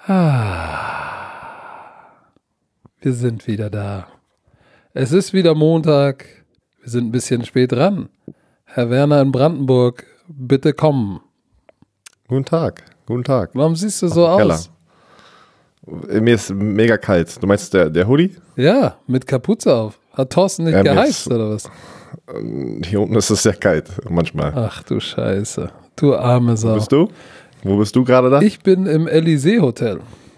Wir sind wieder da. Es ist wieder Montag. Wir sind ein bisschen spät dran. Herr Werner in Brandenburg, bitte kommen. Guten Tag, guten Tag. Warum siehst du so aus? Mir ist mega kalt. Du meinst der Hoodie? Ja, mit Kapuze auf. Hat Thorsten nicht geheizt oder was? Hier unten ist es sehr kalt manchmal. Ach du Scheiße. Du arme Sau. Wo bist du? Wo bist du gerade da? Ich bin im Elysée-Hotel.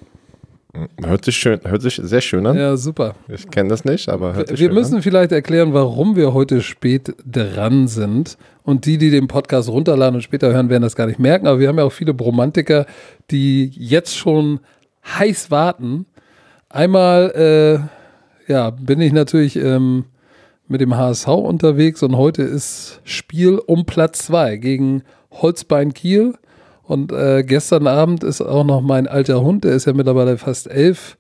Hört sich sehr schön an. Ja, super. Ich kenne das nicht, aber hört sich Wir schön müssen an. vielleicht erklären, warum wir heute spät dran sind. Und die den Podcast runterladen und später hören, werden das gar nicht merken. Aber wir haben ja auch viele Bromantiker, die jetzt schon heiß warten. Einmal bin ich natürlich mit dem HSV unterwegs und heute ist Spiel um Platz 2 gegen Holstein Kiel. Und gestern Abend ist auch noch mein alter Hund, der ist ja mittlerweile fast 11,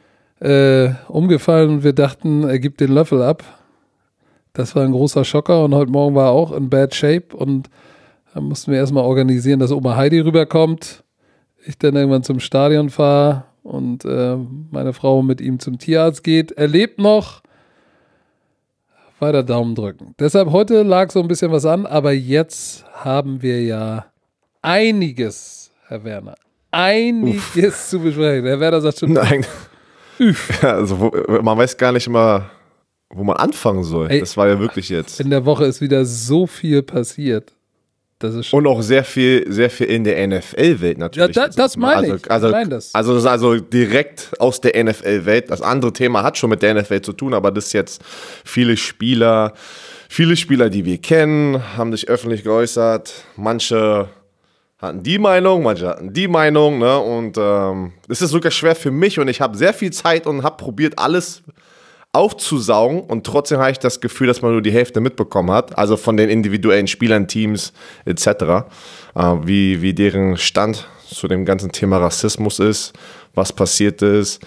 umgefallen und wir dachten, er gibt den Löffel ab. Das war ein großer Schocker und heute Morgen war er auch in bad shape und dann mussten wir erstmal organisieren, dass Oma Heidi rüberkommt, ich dann irgendwann zum Stadion fahre und meine Frau mit ihm zum Tierarzt geht. Er lebt noch, weiter Daumen drücken. Deshalb heute lag so ein bisschen was an, aber jetzt haben wir ja einiges, Herr Werner. Einiges zu besprechen. Herr Werner sagt schon. Nein. Ja, also man weiß gar nicht mal, wo man anfangen soll. Das war ja wirklich jetzt. In der Woche ist wieder so viel passiert. Das ist und auch sehr viel in der NFL-Welt natürlich. Ja, das meine ich. Also direkt aus der NFL-Welt. Das andere Thema hat schon mit der NFL zu tun, aber das ist jetzt viele Spieler, die wir kennen, haben sich öffentlich geäußert. Manche hatten die Meinung, manche hatten die Meinung, ne? Und es ist sogar schwer für mich und ich habe sehr viel Zeit und habe probiert, alles aufzusaugen und trotzdem habe ich das Gefühl, dass man nur die Hälfte mitbekommen hat, also von den individuellen Spielern, Teams etc., wie deren Stand zu dem ganzen Thema Rassismus ist, was passiert ist.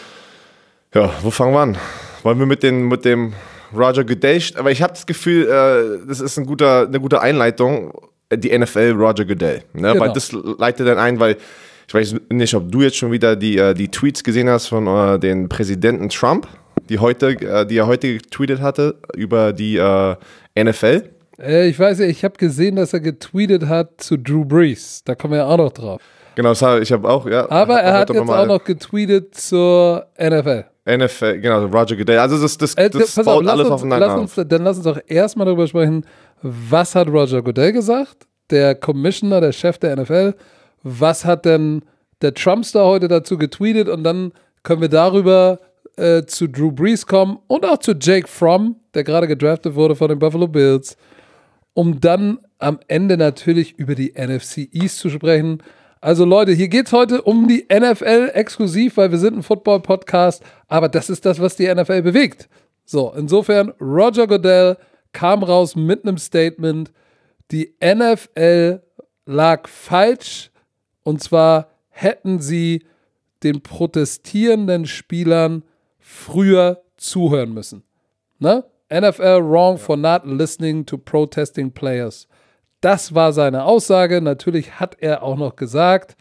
Ja, wo fangen wir an? Wollen wir mit dem Roger Goodell, aber ich habe das Gefühl, das ist eine gute Einleitung, die NFL Roger Goodell, ne? Genau. Weil das leitet dann ein, weil ich weiß nicht, ob du jetzt schon wieder die Tweets gesehen hast von den Präsidenten Trump, die er heute getweetet hatte über die NFL. Ich weiß ja, ich habe gesehen, dass er getweetet hat zu Drew Brees. Da kommen wir ja auch noch drauf. Genau, ich habe auch, ja. Aber er hat jetzt auch noch getweetet zur NFL. NFL, genau, Roger Goodell. Also das baut alles aufeinander auf. Dann lass uns doch erstmal darüber sprechen, was hat Roger Goodell gesagt, der Commissioner, der Chef der NFL, was hat denn der Trumpster heute dazu getweetet und dann können wir darüber zu Drew Brees kommen und auch zu Jake Fromm, der gerade gedraftet wurde von den Buffalo Bills, um dann am Ende natürlich über die NFC East zu sprechen. Also Leute, hier geht es heute um die NFL exklusiv, weil wir sind ein Football-Podcast, aber das ist das, was die NFL bewegt. So, insofern, Roger Goodell kam raus mit einem Statement, die NFL lag falsch und zwar hätten sie den protestierenden Spielern früher zuhören müssen. Ne? NFL wrong for not listening to protesting players. Das war seine Aussage. Natürlich hat er auch noch gesagt,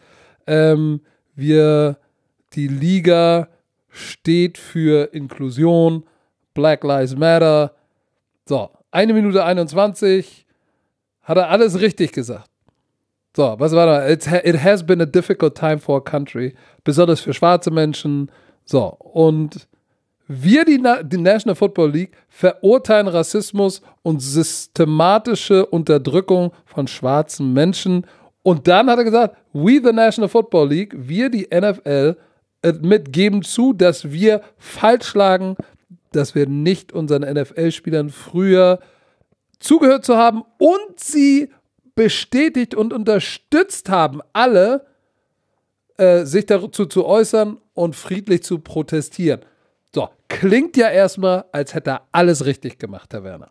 die Liga steht für Inklusion, Black Lives Matter. So, 1 Minute 21 hat er alles richtig gesagt. So, was war da? It has been a difficult time for a country, besonders für schwarze Menschen. So, und wir, die National Football League, verurteilen Rassismus und systematische Unterdrückung von schwarzen Menschen. Und dann hat er gesagt, we the National Football League, wir die NFL, geben zu, dass wir falsch lagen, dass wir nicht unseren NFL-Spielern früher zugehört zu haben und sie bestätigt und unterstützt haben, alle sich dazu zu äußern und friedlich zu protestieren. So, klingt ja erstmal, als hätte er alles richtig gemacht, Herr Werner.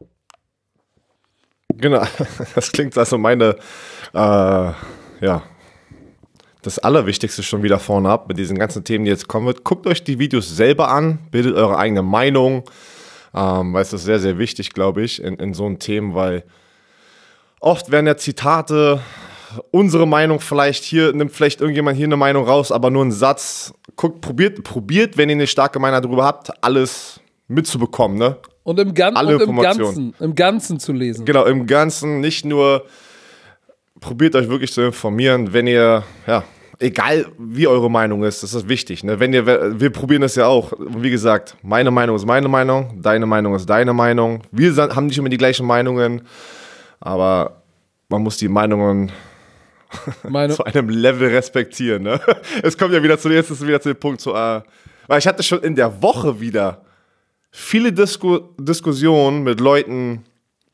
Genau, das klingt also das Allerwichtigste schon wieder vorne ab mit diesen ganzen Themen, die jetzt kommen wird. Guckt euch die Videos selber an, bildet eure eigene Meinung, weil es ist sehr, sehr wichtig, glaube ich, in so einem Themen, weil oft werden ja Zitate unsere Meinung vielleicht hier, nimmt vielleicht irgendjemand hier eine Meinung raus, aber nur einen Satz. Guckt, probiert, wenn ihr eine starke Meinung darüber habt, alles mitzubekommen, ne? Und im Ganzen zu lesen. Genau, im Ganzen, nicht nur, probiert euch wirklich zu informieren, wenn ihr, ja, egal wie eure Meinung ist, das ist wichtig, ne? Wir probieren das ja auch, wie gesagt, meine Meinung ist meine Meinung, deine Meinung ist deine Meinung, wir haben nicht immer die gleichen Meinungen, aber man muss die Meinungen zu einem Level respektieren, ne? Es kommt ja wieder zu dem Punkt, weil ich hatte schon in der Woche wieder viele Diskussionen mit Leuten,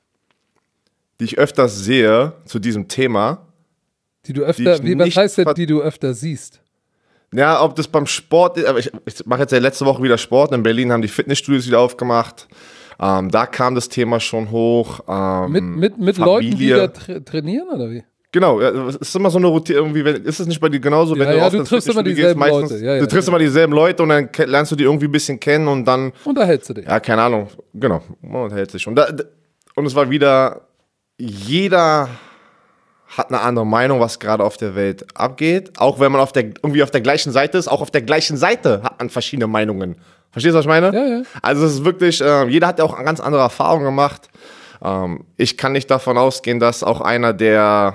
die ich öfters sehe zu diesem Thema. Die du öfter siehst? Ja, ob das beim Sport, aber ich mache jetzt ja letzte Woche wieder Sport. In Berlin haben die Fitnessstudios wieder aufgemacht. Da kam das Thema schon hoch. Mit Leuten, die da trainieren, oder wie? Genau, es ist immer so eine Routine, irgendwie, ist es nicht bei dir genauso, wenn du oft du triffst immer dieselben Leute. Du triffst immer dieselben Leute und dann lernst du die irgendwie ein bisschen kennen und dann unterhältst du dich. Ja, keine Ahnung, genau, man unterhält sich. Und es war wieder, jeder hat eine andere Meinung, was gerade auf der Welt abgeht. Auch wenn man irgendwie auf der gleichen Seite ist, auch auf der gleichen Seite hat man verschiedene Meinungen. Verstehst du, was ich meine? Ja. Also es ist wirklich, jeder hat ja auch eine ganz andere Erfahrung gemacht. Ich kann nicht davon ausgehen, dass auch einer, der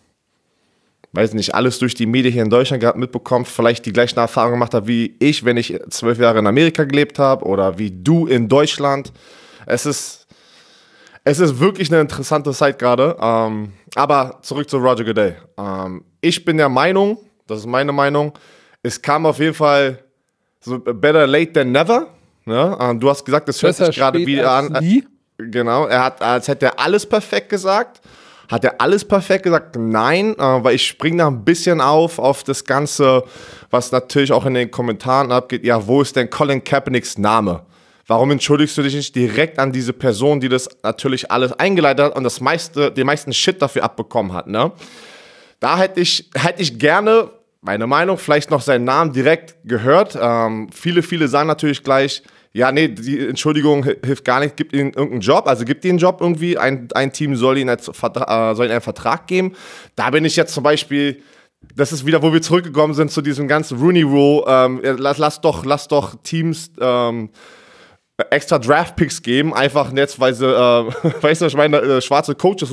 weiß nicht, alles durch die Medien hier in Deutschland gerade mitbekommt, vielleicht die gleichen Erfahrungen gemacht hat wie ich, wenn ich 12 Jahre in Amerika gelebt habe oder wie du in Deutschland. Es ist wirklich eine interessante Zeit gerade. Aber zurück zu Roger Goodell. Ich bin der Meinung, das ist meine Meinung, es kam auf jeden Fall so better late than never. Ne? Du hast gesagt, es hört sich gerade wieder an. Genau, als hätte er alles perfekt gesagt. Hat er alles perfekt gesagt? Nein, weil ich springe da ein bisschen auf das Ganze, was natürlich auch in den Kommentaren abgeht. Ja, wo ist denn Colin Kaepernicks Name? Warum entschuldigst du dich nicht direkt an diese Person, die das natürlich alles eingeleitet hat und den meisten Shit dafür abbekommen hat, ne? Da hätte ich gerne, meine Meinung, vielleicht noch seinen Namen direkt gehört. Viele sagen natürlich gleich, ja, nee, die Entschuldigung hilft gar nicht, gibt ihnen irgendeinen Job, also gibt ihnen einen Job irgendwie, ein Team soll ihnen einen Vertrag geben. Da bin ich jetzt zum Beispiel, das ist wieder, wo wir zurückgekommen sind zu diesem ganzen Rooney Rule, lass doch Teams extra Draft-Picks geben, einfach jetzt, weil sie, weißt du, ich meine, schwarze Coaches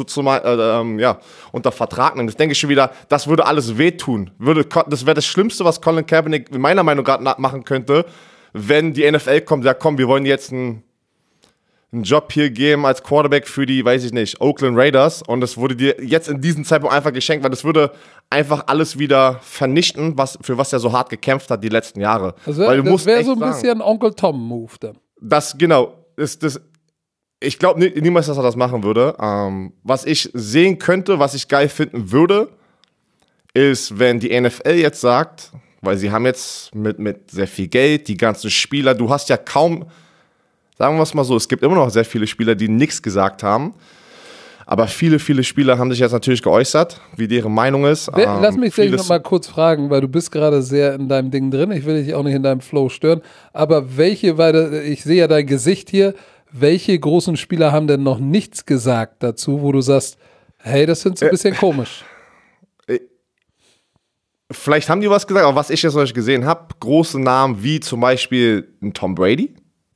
unter Vertrag nehmen. Das denke ich schon wieder, das würde alles wehtun. Das wäre das Schlimmste, was Colin Kaepernick in meiner Meinung gerade machen könnte, wenn die NFL kommt, sagt, komm, wir wollen jetzt einen Job hier geben als Quarterback für die, weiß ich nicht, Oakland Raiders und das wurde dir jetzt in diesem Zeitpunkt einfach geschenkt, weil das würde einfach alles wieder vernichten, für was er so hart gekämpft hat die letzten Jahre. Also das wäre so ein bisschen Onkel Tom-Move dann. Das, genau, ich glaube niemals, dass er das machen würde. Was ich sehen könnte, was ich geil finden würde, ist, wenn die NFL jetzt sagt, weil sie haben jetzt mit sehr viel Geld, die ganzen Spieler, du hast ja kaum, sagen wir es mal so, es gibt immer noch sehr viele Spieler, die nichts gesagt haben, aber viele Spieler haben sich jetzt natürlich geäußert, wie deren Meinung ist. Lass mich dich noch mal kurz fragen, weil du bist gerade sehr in deinem Ding drin, ich will dich auch nicht in deinem Flow stören, aber weil ich sehe ja dein Gesicht hier, welche großen Spieler haben denn noch nichts gesagt dazu, wo du sagst, hey, das sind so ein bisschen komisch? Vielleicht haben die was gesagt, aber was ich jetzt noch gesehen habe, große Namen wie zum Beispiel ein Tom Brady.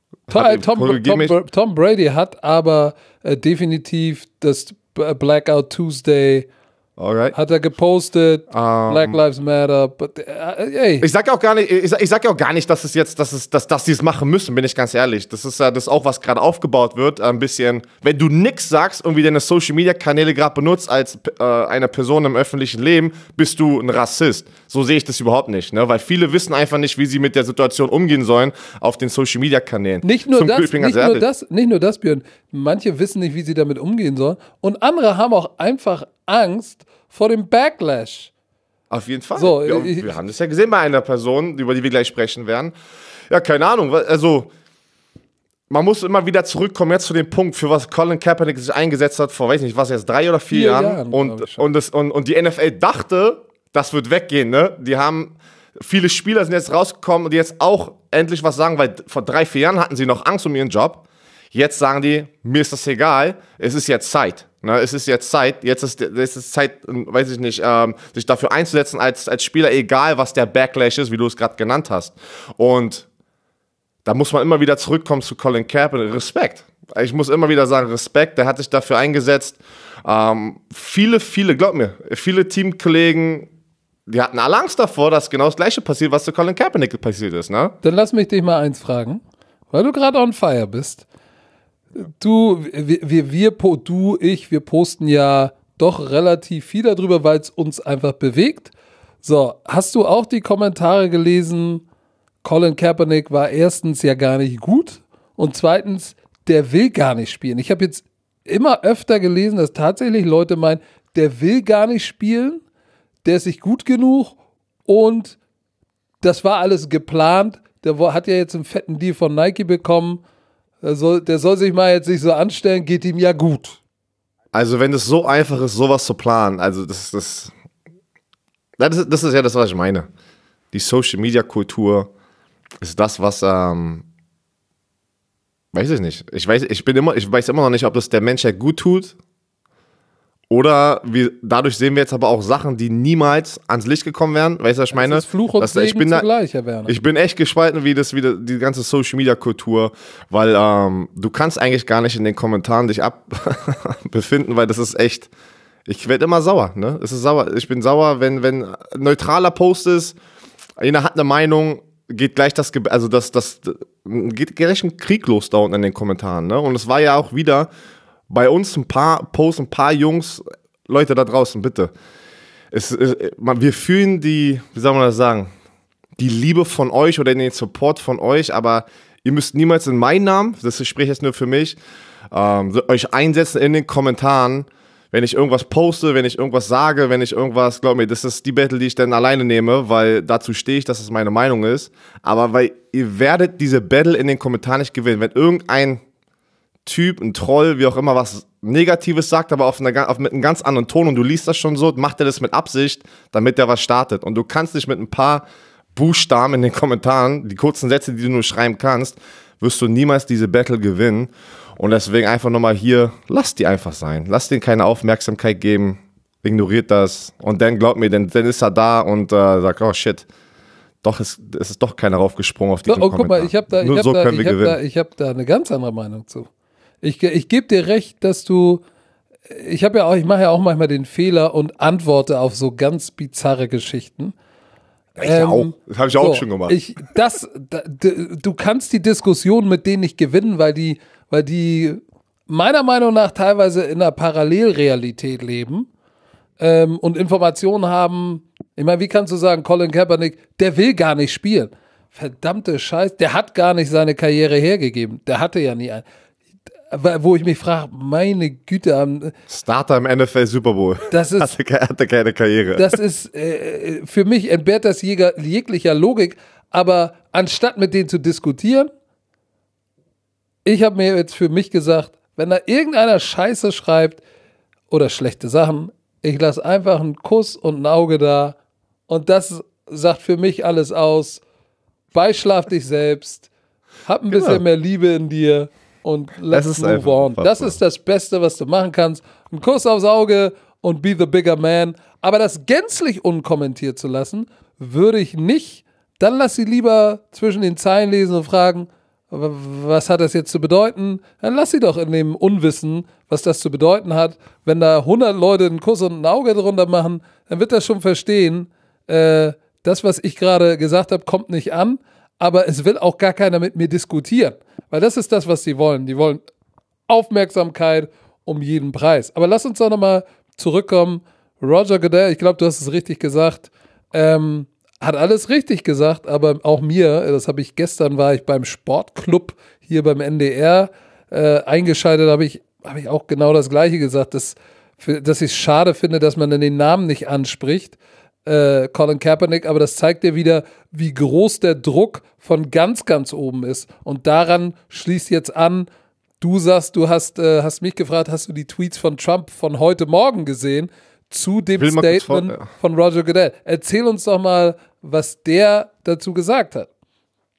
Tom Brady hat aber definitiv das Blackout Tuesday hat er gepostet, Black Lives Matter, ey. Ich sag ja auch gar nicht, dass die es machen müssen, bin ich ganz ehrlich. Das ist ja das auch, was gerade aufgebaut wird, ein bisschen, wenn du nix sagst, irgendwie deine Social-Media-Kanäle gerade benutzt als eine Person im öffentlichen Leben, bist du ein Rassist. So sehe ich das überhaupt nicht, ne? Weil viele wissen einfach nicht, wie sie mit der Situation umgehen sollen auf den Social-Media-Kanälen. Nicht nur das, Björn. Manche wissen nicht, wie sie damit umgehen sollen und andere haben auch einfach Angst vor dem Backlash. Auf jeden Fall. So, wir haben das ja gesehen bei einer Person, über die wir gleich sprechen werden. Ja, keine Ahnung. Also, man muss immer wieder zurückkommen jetzt zu dem Punkt, für was Colin Kaepernick sich eingesetzt hat, vor, weiß nicht, was jetzt, 3 oder 4 Jahren. Und die NFL dachte, das wird weggehen, ne? Viele Spieler sind jetzt rausgekommen und die jetzt auch endlich was sagen, weil vor 3-4 Jahren hatten sie noch Angst um ihren Job. Jetzt sagen die, mir ist das egal, es ist jetzt Zeit. Ne, es ist jetzt Zeit, jetzt ist Zeit, weiß ich nicht, sich dafür einzusetzen als Spieler, egal was der Backlash ist, wie du es gerade genannt hast. Und da muss man immer wieder zurückkommen zu Colin Kaepernick. Respekt. Ich muss immer wieder sagen, Respekt, der hat sich dafür eingesetzt. Glaub mir, viele Teamkollegen, die hatten alle Angst davor, dass genau das Gleiche passiert, was zu Colin Kaepernick passiert ist. Ne? Dann lass mich dich mal eins fragen, weil du gerade on fire bist. Wir posten ja doch relativ viel darüber, weil es uns einfach bewegt. So, hast du auch die Kommentare gelesen? Colin Kaepernick war erstens ja gar nicht gut und zweitens, der will gar nicht spielen. Ich habe jetzt immer öfter gelesen, dass tatsächlich Leute meinen, der will gar nicht spielen, der ist nicht gut genug und das war alles geplant. Der hat ja jetzt einen fetten Deal von Nike bekommen. Der soll sich mal jetzt nicht so anstellen, geht ihm ja gut. Also wenn es so einfach ist, sowas zu planen, also das ist ja das, was ich meine. Die Social-Media-Kultur ist das, was, weiß ich nicht. Ich weiß immer noch nicht, ob das der Menschheit gut tut oder dadurch sehen wir jetzt aber auch Sachen, die niemals ans Licht gekommen wären. Weißt du, was ich meine? Das ist Fluch und Segen zugleich, Herr Werner. Ich bin echt gespalten, wie die ganze Social-Media-Kultur, weil du kannst eigentlich gar nicht in den Kommentaren dich befinden, weil das ist echt, ich werde immer sauer, ne? Es ist sauer. Ich bin sauer, wenn ein neutraler Post ist, jeder hat eine Meinung, geht gleich geht gleich ein Krieg los da unten in den Kommentaren, ne? Und es war ja auch wieder bei uns ein paar Jungs, Leute da draußen, bitte. Wir fühlen wie soll man das sagen, die Liebe von euch oder den Support von euch, aber ihr müsst niemals in meinen Namen, das spreche jetzt nur für mich, euch einsetzen in den Kommentaren, wenn ich irgendwas poste, wenn ich irgendwas sage, glaub mir, das ist die Battle, die ich dann alleine nehme, weil dazu stehe ich, dass es meine Meinung ist. Aber weil ihr werdet diese Battle in den Kommentaren nicht gewinnen. Wenn irgendein Typ, ein Troll, wie auch immer, was Negatives sagt, aber mit einem ganz anderen Ton und du liest das schon so, macht er das mit Absicht, damit er was startet. Und du kannst dich mit ein paar Buchstaben in den Kommentaren, die kurzen Sätze, die du nur schreiben kannst, wirst du niemals diese Battle gewinnen. Und deswegen einfach nochmal hier, lasst die einfach sein. Lasst denen keine Aufmerksamkeit geben, ignoriert das. Und dann, glaubt mir, dann ist er da und sagt, oh shit, doch, es ist doch keiner raufgesprungen auf diesen Kommentar. Guck mal, ich habe da eine ganz andere Meinung zu. Ich gebe dir recht, dass ich mache ja auch manchmal den Fehler und antworte auf so ganz bizarre Geschichten. Auch. Das habe ich auch schon gemacht. Du kannst die Diskussion mit denen nicht gewinnen, weil die meiner Meinung nach teilweise in einer Parallelrealität leben und Informationen haben. Ich meine, wie kannst du sagen, Colin Kaepernick, der will gar nicht spielen? Verdammte Scheiße, der hat gar nicht seine Karriere hergegeben. Der hatte ja nie einen. Wo ich mich frage, meine Güte. Starter im NFL Super Bowl. Hatte keine Karriere. Das ist, für mich entbehrt das jeglicher Logik. Aber anstatt mit denen zu diskutieren, ich habe mir jetzt für mich gesagt, wenn da irgendeiner Scheiße schreibt oder schlechte Sachen, ich lasse einfach einen Kuss und ein Auge da und das sagt für mich alles aus. Beischlaf dich selbst, hab ein bisschen mehr Liebe in dir und let's move on. Das ist das Beste, was du machen kannst. Ein Kuss aufs Auge und be the bigger man. Aber das gänzlich unkommentiert zu lassen, würde ich nicht. Dann lass sie lieber zwischen den Zeilen lesen und fragen, was hat das jetzt zu bedeuten? Dann lass sie doch in dem Unwissen, was das zu bedeuten hat. Wenn da 100 Leute einen Kuss und ein Auge drunter machen, dann wird er schon verstehen, das, was ich gerade gesagt habe, kommt nicht an, aber es will auch gar keiner mit mir diskutieren. Weil das ist das, was sie wollen. Die wollen Aufmerksamkeit um jeden Preis. Aber lass uns doch nochmal zurückkommen. Roger Goodell, ich glaube, du hast es richtig gesagt, hat alles richtig gesagt, aber auch mir, war ich beim Sportclub hier beim NDR eingeschaltet, habe ich auch genau das Gleiche gesagt, dass ich es schade finde, dass man den Namen nicht anspricht, Colin Kaepernick, aber das zeigt dir wieder, wie groß der Druck von ganz, ganz oben ist. Und daran schließt jetzt an, du sagst, du hast mich gefragt, hast du die Tweets von Trump von heute Morgen gesehen zu dem Statement von Roger Goodell? Erzähl uns doch mal, was der dazu gesagt hat.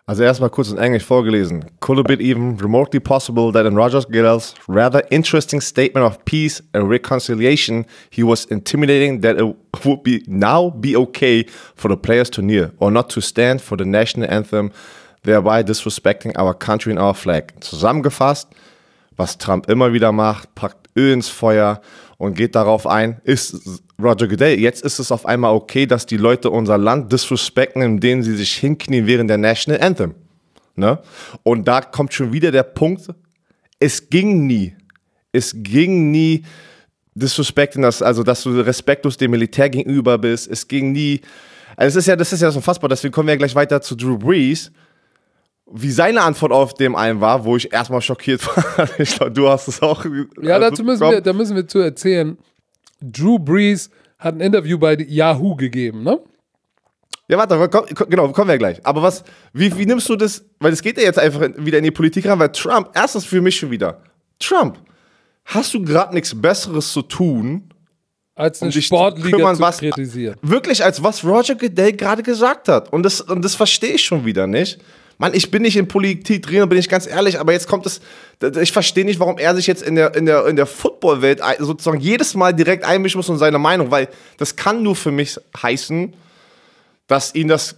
Also erstmal kurz in Englisch vorgelesen. Could it be even remotely possible that in Roger Goodell's rather interesting statement of peace and reconciliation, he was intimidating that it would now be okay for the players to kneel or not to stand for the national anthem, thereby disrespecting our country and our flag. Zusammengefasst, was Trump immer wieder macht, packt Öl ins Feuer und geht darauf ein, ist Roger Goodell, jetzt ist es auf einmal okay, dass die Leute unser Land disrespekten, indem sie sich hinknien während der National Anthem. Ne? Und da kommt schon wieder der Punkt, es ging nie disrespekten, dass du respektlos dem Militär gegenüber bist, es ging nie, also das ist ja so unfassbar, deswegen kommen wir ja gleich weiter zu Drew Brees, wie seine Antwort auf dem einen war, wo ich erstmal schockiert war. Ich glaube, du hast es auch. Ja, da müssen wir zu erzählen. Drew Brees hat ein Interview bei Yahoo gegeben, ne? Ja, warte, kommen wir gleich. Aber wie nimmst du das? Weil es geht ja jetzt einfach wieder in die Politik rein, weil Trump, erstens für mich schon wieder, Trump, hast du gerade nichts Besseres zu tun, als eine Sportliga zu kritisieren? Wirklich, als was Roger Goodell gerade gesagt hat. Und das verstehe ich schon wieder nicht. Mann, ich bin nicht in Politik drin, bin ich ganz ehrlich, aber jetzt kommt es, ich verstehe nicht, warum er sich jetzt in der Football-Welt sozusagen jedes Mal direkt einmischen muss und seine Meinung, weil das kann nur für mich heißen, dass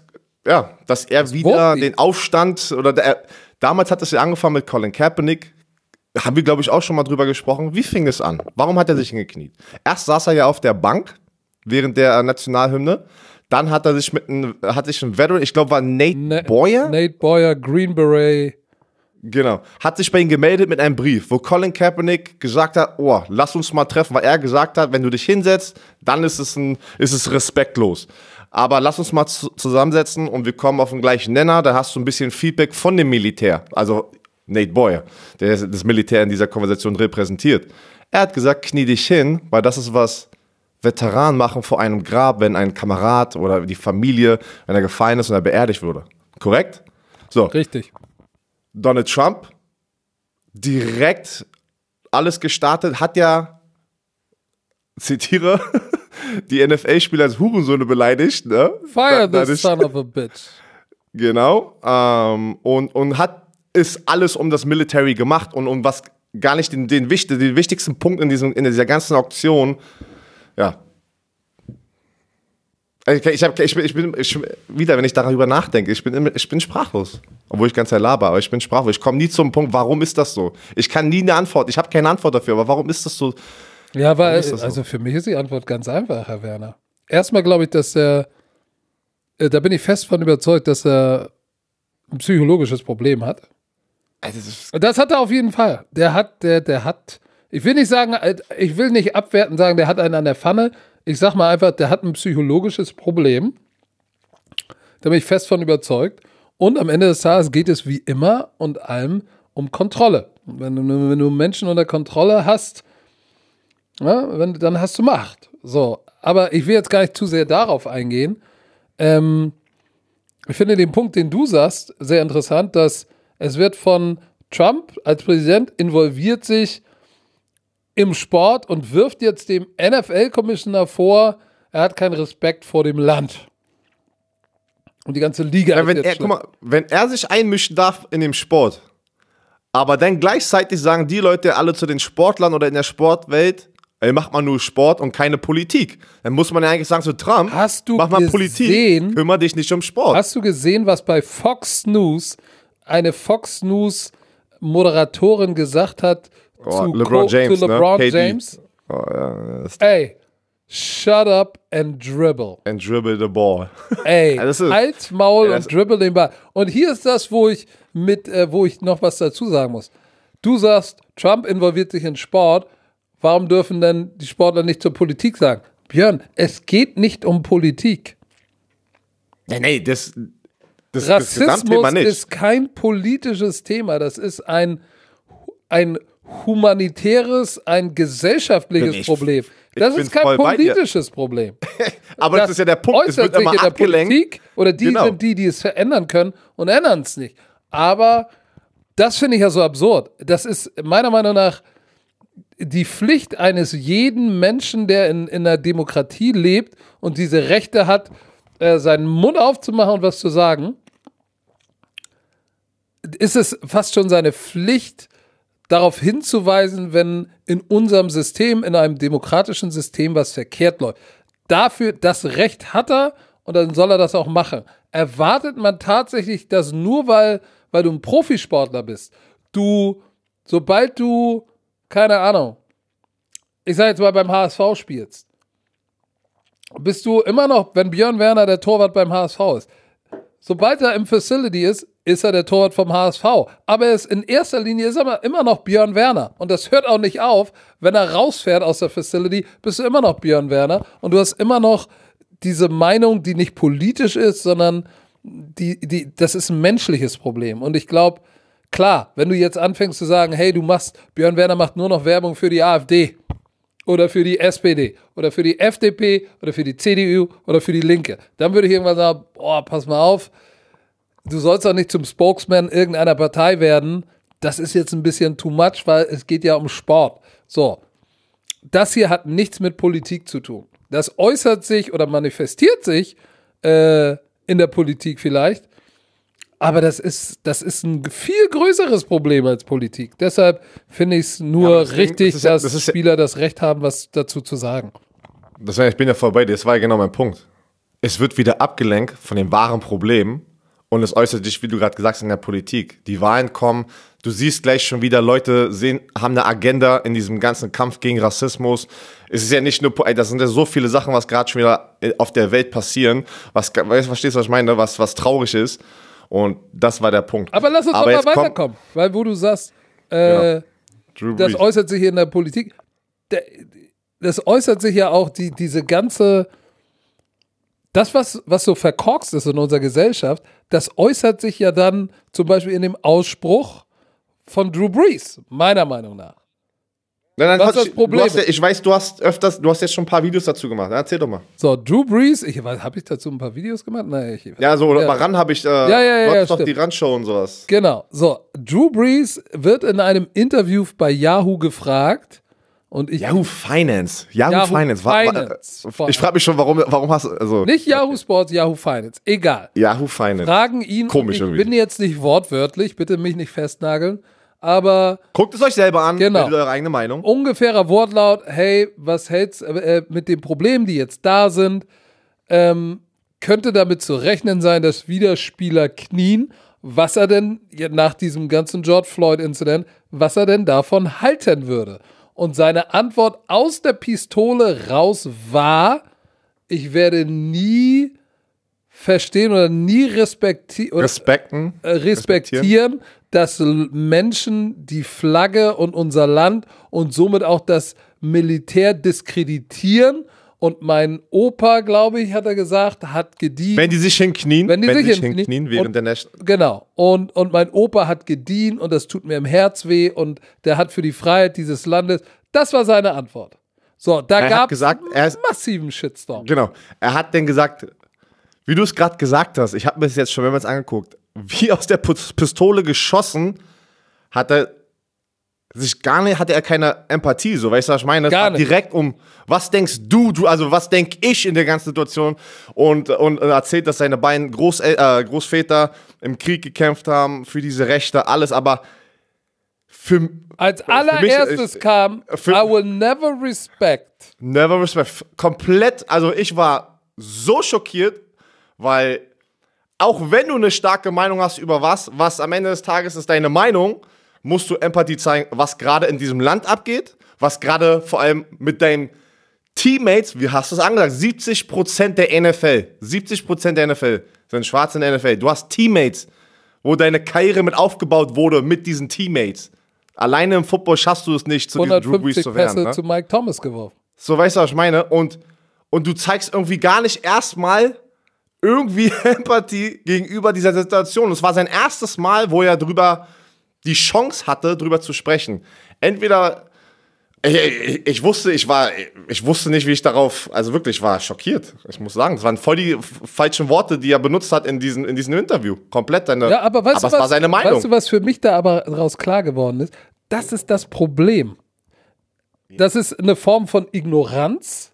er wieder den Aufstand, damals hat es ja angefangen mit Colin Kaepernick, haben wir, glaube ich, auch schon mal drüber gesprochen. Wie fing es an? Warum hat er sich hingekniet? Erst saß er ja auf der Bank während der Nationalhymne. Dann hat sich ein Veteran, ich glaube, war Nate Boyer? Nate Boyer, Green Beret. Genau. Hat sich bei ihm gemeldet mit einem Brief, wo Colin Kaepernick gesagt hat, lass uns mal treffen, weil er gesagt hat, wenn du dich hinsetzt, dann ist es respektlos. Aber lass uns mal zusammensetzen und wir kommen auf den gleichen Nenner, da hast du ein bisschen Feedback von dem Militär. Also Nate Boyer, der das Militär in dieser Konversation repräsentiert. Er hat gesagt, knie dich hin, weil das ist was Veteranen machen vor einem Grab, wenn ein Kamerad oder die Familie, wenn er gefallen ist und er beerdigt wurde. Korrekt? So. Richtig. Donald Trump, direkt alles gestartet, hat ja, zitiere, die NFL-Spieler als Hurensöhne beleidigt. Ne? Fire the son of a bitch. Genau. Und ist alles um das Military gemacht und um was gar nicht den wichtigsten Punkt in dieser ganzen Auktion. Ja. Ich bin wieder, wenn ich darüber nachdenke, ich bin sprachlos. Obwohl ich ganz laber, aber ich bin sprachlos. Ich komme nie zum Punkt, warum ist das so? Ich kann nie eine Antwort, ich habe keine Antwort dafür, aber warum ist das so? Ja, also für mich ist die Antwort ganz einfach, Herr Werner. Erstmal glaube ich, dass da bin ich fest von überzeugt, dass er ein psychologisches Problem hat. Das hat er auf jeden Fall. Der hat, ich will nicht abwertend sagen, der hat einen an der Pfanne. Ich sag mal einfach, der hat ein psychologisches Problem. Da bin ich fest von überzeugt. Und am Ende des Tages geht es wie immer und allem um Kontrolle. Wenn du Menschen unter Kontrolle hast, dann hast du Macht. So, aber ich will jetzt gar nicht zu sehr darauf eingehen. Ich finde den Punkt, den du sagst, sehr interessant, dass es wird von Trump als Präsident involviert sich im Sport und wirft jetzt dem NFL-Commissioner vor, er hat keinen Respekt vor dem Land. Und die ganze Liga ist guck mal, wenn er sich einmischen darf in dem Sport, aber dann gleichzeitig sagen die Leute alle zu den Sportlern oder in der Sportwelt, macht man nur Sport und keine Politik. Dann muss man ja eigentlich sagen zu Trump, mach mal Politik, kümmere dich nicht um Sport. Hast du gesehen, was bei Fox News eine Fox News Moderatorin gesagt hat zu LeBron James? Oh, ja, ey, shut up and dribble. And dribble the ball. Ey, halt Maul und dribble den Ball. Und hier ist das, wo ich noch was dazu sagen muss. Du sagst, Trump involviert sich in Sport. Warum dürfen denn die Sportler nicht zur Politik sagen? Björn, es geht nicht um Politik. Nee, das Rassismus ist kein politisches Thema. Das ist ein humanitäres, ein gesellschaftliches Problem. Das ist kein politisches Problem. Aber das ist ja der Punkt. Es wird immer in der abgelenkt. Politik oder die sind die es verändern können und ändern es nicht. Aber das finde ich ja so absurd. Das ist meiner Meinung nach die Pflicht eines jeden Menschen, der in einer Demokratie lebt und diese Rechte hat, seinen Mund aufzumachen und was zu sagen, ist es fast schon seine Pflicht, darauf hinzuweisen, wenn in unserem System, in einem demokratischen System, was verkehrt läuft. Dafür, das Recht hat er und dann soll er das auch machen. Erwartet man tatsächlich, dass nur weil du ein Profisportler bist, sobald du, keine Ahnung, ich sag jetzt mal beim HSV spielst, bist du immer noch, wenn Björn Werner der Torwart beim HSV ist, sobald er im Facility ist er der Torwart vom HSV. Aber in erster Linie ist er immer noch Björn Werner. Und das hört auch nicht auf. Wenn er rausfährt aus der Facility, bist du immer noch Björn Werner. Und du hast immer noch diese Meinung, die nicht politisch ist, sondern das ist ein menschliches Problem. Und ich glaube, klar, wenn du jetzt anfängst zu sagen, hey, Björn Werner macht nur noch Werbung für die AfD oder für die SPD oder für die FDP oder für die CDU oder für die Linke, dann würde ich irgendwann sagen, pass mal auf, du sollst doch nicht zum Spokesman irgendeiner Partei werden. Das ist jetzt ein bisschen too much, weil es geht ja um Sport. So, das hier hat nichts mit Politik zu tun. Das äußert sich oder manifestiert sich in der Politik vielleicht, aber das ist ein viel größeres Problem als Politik. Deshalb finde ich es nur richtig, dass Spieler das Recht haben, was dazu zu sagen. Ich bin ja vorbei, das war ja genau mein Punkt. Es wird wieder abgelenkt von den wahren Problemen. Und es äußert sich, wie du gerade gesagt hast, in der Politik. Die Wahlen kommen, du siehst gleich schon wieder, Leute haben eine Agenda in diesem ganzen Kampf gegen Rassismus. Es ist ja nicht nur, das sind ja so viele Sachen, was gerade schon wieder auf der Welt passieren. Verstehst du, was ich meine? Was traurig ist. Und das war der Punkt. Aber lass uns doch mal weiterkommen. Weil wo du sagst, das äußert sich hier in der Politik. Das äußert sich ja auch diese ganze... Das, was so verkorkst ist in unserer Gesellschaft, das äußert sich ja dann zum Beispiel in dem Ausspruch von Drew Brees, meiner Meinung nach. Nein, was ist das Problem? Ich weiß, du hast jetzt schon ein paar Videos dazu gemacht. Erzähl doch mal. So, Drew Brees, habe ich dazu ein paar Videos gemacht? Nein, bei RAN habe ich, doch die RAN-Show und sowas. Genau, so, Drew Brees wird in einem Interview bei Yahoo gefragt, und Yahoo Finance. Ich frage mich schon, warum hast du... Also, nicht Yahoo Sports, Yahoo Finance. Egal. Yahoo Finance. Fragen ihn, komisch ich bin jetzt nicht wortwörtlich, bitte mich nicht festnageln, aber... Guckt es euch selber an, genau, bildet eure eigene Meinung. Ungefährer Wortlaut, hey, was hältst mit den Problemen, die jetzt da sind, könnte damit zu rechnen sein, dass wieder Spieler knien, was er denn nach diesem ganzen George Floyd-Incident, was er denn davon halten würde. Und seine Antwort aus der Pistole raus war, ich werde nie verstehen oder nie respektieren, dass Menschen die Flagge und unser Land und somit auch das Militär diskreditieren. Und mein Opa, glaube ich, hat er gesagt, hat gedient. Wenn die sich hinknien, während der National. Genau. Und mein Opa hat gedient und das tut mir im Herz weh und der hat für die Freiheit dieses Landes. Das war seine Antwort. So, da gab es einen massiven Shitstorm. Genau. Er hat dann gesagt, wie du es gerade gesagt hast, ich habe mir das jetzt schon mehrmals angeguckt, wie aus der Pistole geschossen, hatte er keine Empathie, so, weißt du, was ich meine? Gar nicht. Direkt was denkst du, also was denk ich in der ganzen Situation und erzählt, dass seine beiden Großväter im Krieg gekämpft haben für diese Rechte, alles, aber als allererstes kam, I will never respect. Never respect. Komplett, also ich war so schockiert, weil auch wenn du eine starke Meinung hast über was am Ende des Tages ist deine Meinung, musst du Empathie zeigen, was gerade in diesem Land abgeht, was gerade vor allem mit deinen Teammates, wie hast du es angesagt, 70% der NFL sind schwarz in der NFL. Du hast Teammates, wo deine Karriere mit aufgebaut wurde mit diesen Teammates. Alleine im Football schaffst du es nicht, zu diesem Drew Brees zu werden. 150 Pässe zu Mike Thomas geworfen. So, weißt du, was ich meine? Und du zeigst irgendwie gar nicht erstmal irgendwie Empathie gegenüber dieser Situation. Es war sein erstes Mal, wo er die Chance hatte, drüber zu sprechen. Entweder, ich wusste nicht, wie ich darauf, also wirklich, ich war schockiert. Ich muss sagen, es waren voll die falschen Worte, die er benutzt hat in diesem Interview. Komplett aber es war seine Meinung. Weißt du, was für mich da aber daraus klar geworden ist? Das ist das Problem. Das ist eine Form von Ignoranz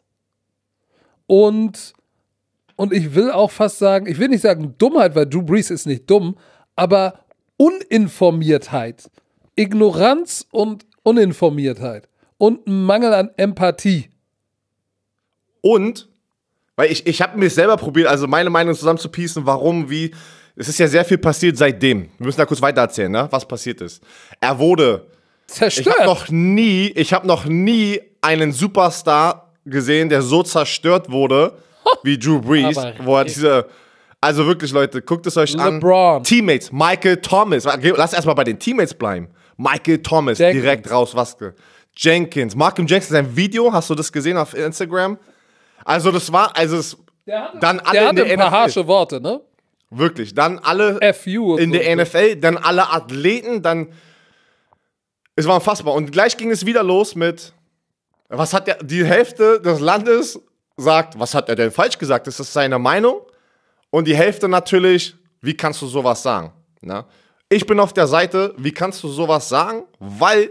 und ich will auch fast sagen, ich will nicht sagen Dummheit, weil Drew Brees ist nicht dumm, aber Uninformiertheit, Ignoranz und Uninformiertheit und ein Mangel an Empathie. Und, weil ich habe mir selber probiert, also meine Meinung zusammenzupiecen, warum, wie. Es ist ja sehr viel passiert seitdem. Wir müssen da kurz weiter erzählen, ne? Was passiert ist. Er wurde Zerstört. Ich habe noch nie einen Superstar gesehen, der so zerstört wurde wie Drew Brees, wo er also wirklich, Leute, guckt es euch LeBron. an. Teammates, Michael Thomas. Lass erstmal bei den Teammates bleiben. Michael Thomas, Jenkins. direkt raus, Jenkins. Malcolm Jenkins, sein Video, hast du das gesehen auf Instagram? Also das war, dann alle der in der hatte ein paar NFL. harsche Worte, ne? Wirklich, dann alle FU in so. der NFL, dann alle Athleten, es war unfassbar. Und gleich ging es wieder los mit, was hat die Hälfte des Landes sagt, was hat er denn falsch gesagt? Das ist seine Meinung. Und die Hälfte natürlich, wie kannst du sowas sagen? Na? Ich bin auf der Seite, wie kannst du sowas sagen? Weil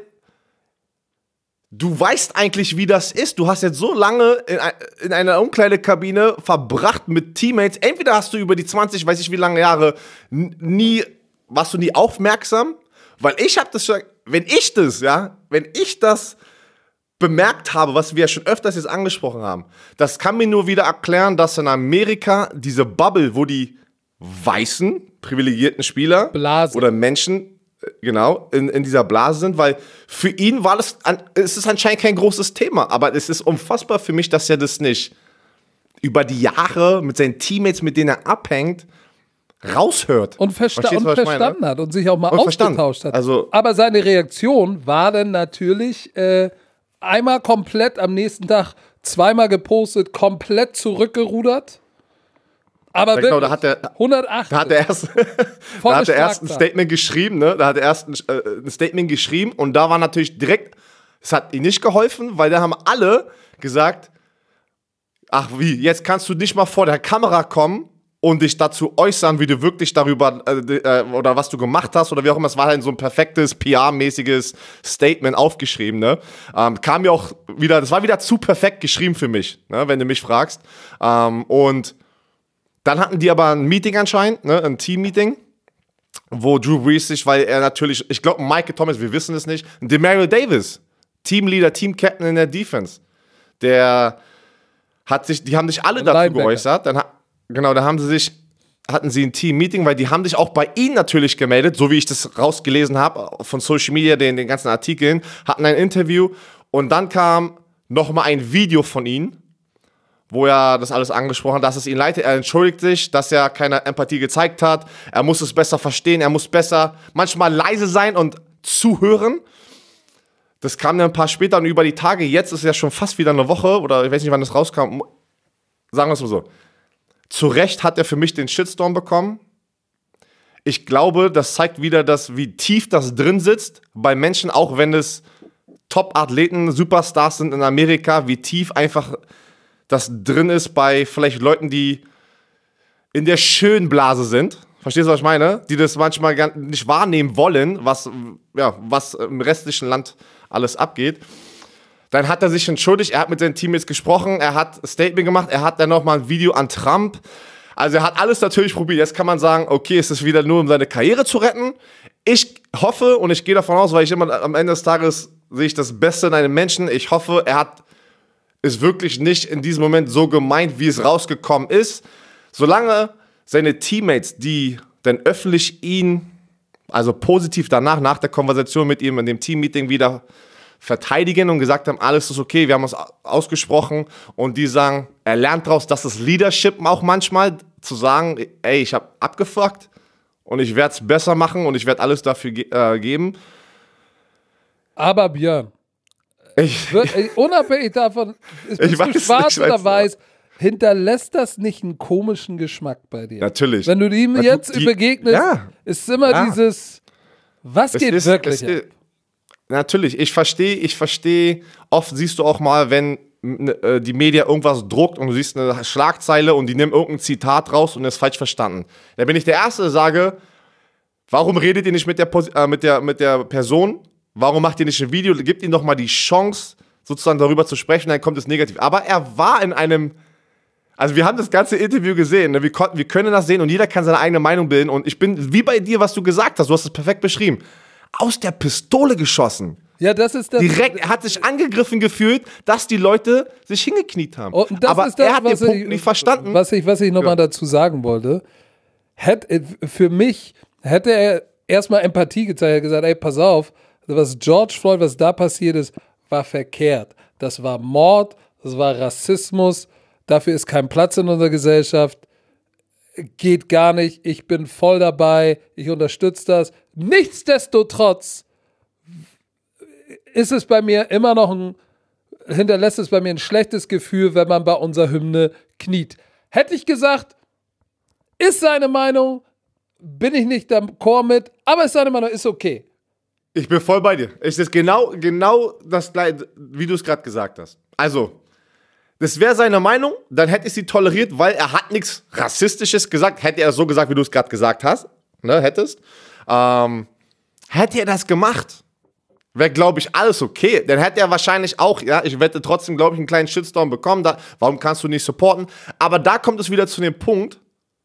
du weißt eigentlich, wie das ist. Du hast jetzt so lange in einer Umkleidekabine verbracht mit Teammates. Entweder hast du über die 20, weiß ich wie lange Jahre, warst du nie aufmerksam. Weil ich habe das schon, wenn ich das bemerkt habe, was wir ja schon öfters jetzt angesprochen haben, das kann mir nur wieder erklären, dass in Amerika diese Bubble, wo die weißen, privilegierten Spieler Blase. oder Menschen, genau, in dieser Blase sind, weil für ihn es ist anscheinend kein großes Thema, aber es ist unfassbar für mich, dass er das nicht über die Jahre mit seinen Teammates, mit denen er abhängt, raushört. Und verstanden hat und sich auch mal ausgetauscht hat. Also, aber seine Reaktion war dann natürlich einmal komplett am nächsten Tag, zweimal gepostet, komplett zurückgerudert. Aber genau, wirklich, da hat er 108. Da hat er erst ein Statement geschrieben, ne? Da hat er erst ein Statement geschrieben und da war natürlich direkt, es hat ihm nicht geholfen, weil da haben alle gesagt, ach wie, jetzt kannst du nicht mal vor der Kamera kommen und dich dazu äußern, wie du wirklich darüber oder was du gemacht hast oder wie auch immer. Es war halt so ein perfektes PR-mäßiges Statement aufgeschrieben, ne? Kam mir auch wieder, das war wieder zu perfekt geschrieben für mich, ne? Wenn du mich fragst. Und dann hatten die aber ein Meeting anscheinend, ne? Ein Team-Meeting, wo Drew Brees sich, weil er natürlich, ich glaube, Michael Thomas, wir wissen es nicht, Demario Davis, Teamleader, Team-Captain in der Defense, die haben sich alle dazu geäußert, da hatten sie ein Team-Meeting, weil die haben sich auch bei ihm natürlich gemeldet, so wie ich das rausgelesen habe von Social Media, den ganzen Artikeln, hatten ein Interview und dann kam nochmal ein Video von ihm, wo er das alles angesprochen hat, dass es ihn leitet. Er entschuldigt sich, dass er keine Empathie gezeigt hat. Er muss es besser verstehen, er muss besser manchmal leise sein und zuhören. Das kam dann ein paar später und über die Tage, jetzt ist ja schon fast wieder eine Woche oder ich weiß nicht, wann das rauskam, sagen wir es mal so. Zu Recht hat er für mich den Shitstorm bekommen. Ich glaube, das zeigt wieder, wie tief das drin sitzt bei Menschen, auch wenn es Top-Athleten, Superstars sind in Amerika, wie tief einfach das drin ist bei vielleicht Leuten, die in der schönen Blase sind. Verstehst du, was ich meine? Die das manchmal gar nicht wahrnehmen wollen, was im restlichen Land alles abgeht. Dann hat er sich entschuldigt, er hat mit seinen Teammates gesprochen, er hat ein Statement gemacht, er hat dann nochmal ein Video an Trump. Also er hat alles natürlich probiert. Jetzt kann man sagen, okay, es ist wieder nur, um seine Karriere zu retten. Ich hoffe und ich gehe davon aus, weil ich immer am Ende des Tages sehe ich das Beste in einem Menschen. Ich hoffe, ist wirklich nicht in diesem Moment so gemeint, wie es rausgekommen ist. Solange seine Teammates, die dann öffentlich ihn, also positiv danach, nach der Konversation mit ihm in dem Team-Meeting wieder verteidigen und gesagt haben, alles ist okay, wir haben uns ausgesprochen und die sagen, er lernt daraus, das ist Leadership auch manchmal, zu sagen, ey, ich habe abgefuckt und ich werde es besser machen und ich werde alles dafür geben. Aber Björn, unabhängig davon, bist du schwarz oder weiß, hinterlässt das nicht einen komischen Geschmack bei dir? Natürlich. Wenn du ihm jetzt begegnest, ist immer dieses, was geht wirklich ab? Natürlich, ich verstehe, oft siehst du auch mal, wenn die Media irgendwas druckt und du siehst eine Schlagzeile und die nimmt irgendein Zitat raus und ist falsch verstanden. Da bin ich der Erste, der sage, warum redet ihr nicht mit der Person? Warum macht ihr nicht ein Video? Gebt ihm doch mal die Chance, sozusagen darüber zu sprechen, dann kommt es negativ. Aber er war in einem Also wir haben das ganze Interview gesehen, ne? Wir können das sehen und jeder kann seine eigene Meinung bilden. Und ich bin wie bei dir, was du gesagt hast, du hast es perfekt beschrieben. Aus der Pistole geschossen. Ja, das ist das. Direkt, er hat sich angegriffen gefühlt, dass die Leute sich hingekniet haben. Aber er hat den Punkt nicht verstanden. Was ich nochmal dazu sagen wollte, für mich hätte er erstmal Empathie gezeigt, er hat gesagt, ey, pass auf, was George Floyd, was da passiert ist, war verkehrt. Das war Mord, das war Rassismus, dafür ist kein Platz in unserer Gesellschaft, geht gar nicht, ich bin voll dabei, ich unterstütze das. Nichtsdestotrotz ist es bei mir immer noch hinterlässt es bei mir ein schlechtes Gefühl, wenn man bei unserer Hymne kniet. Hätte ich gesagt, ist seine Meinung, bin ich nicht d'accord mit, aber ist seine Meinung, ist okay. Ich bin voll bei dir. Es ist genau das gleiche, wie du es gerade gesagt hast. Also, das wäre seine Meinung, dann hätte ich sie toleriert, weil er hat nichts Rassistisches gesagt. Hätte er so gesagt, wie du es gerade gesagt hast, ne, hättest. Hätte er das gemacht, wäre, glaube ich, alles okay. Dann hätte er wahrscheinlich auch, ja, ich wette trotzdem, glaube ich, einen kleinen Shitstorm bekommen. Warum kannst du nicht supporten? Aber da kommt es wieder zu dem Punkt,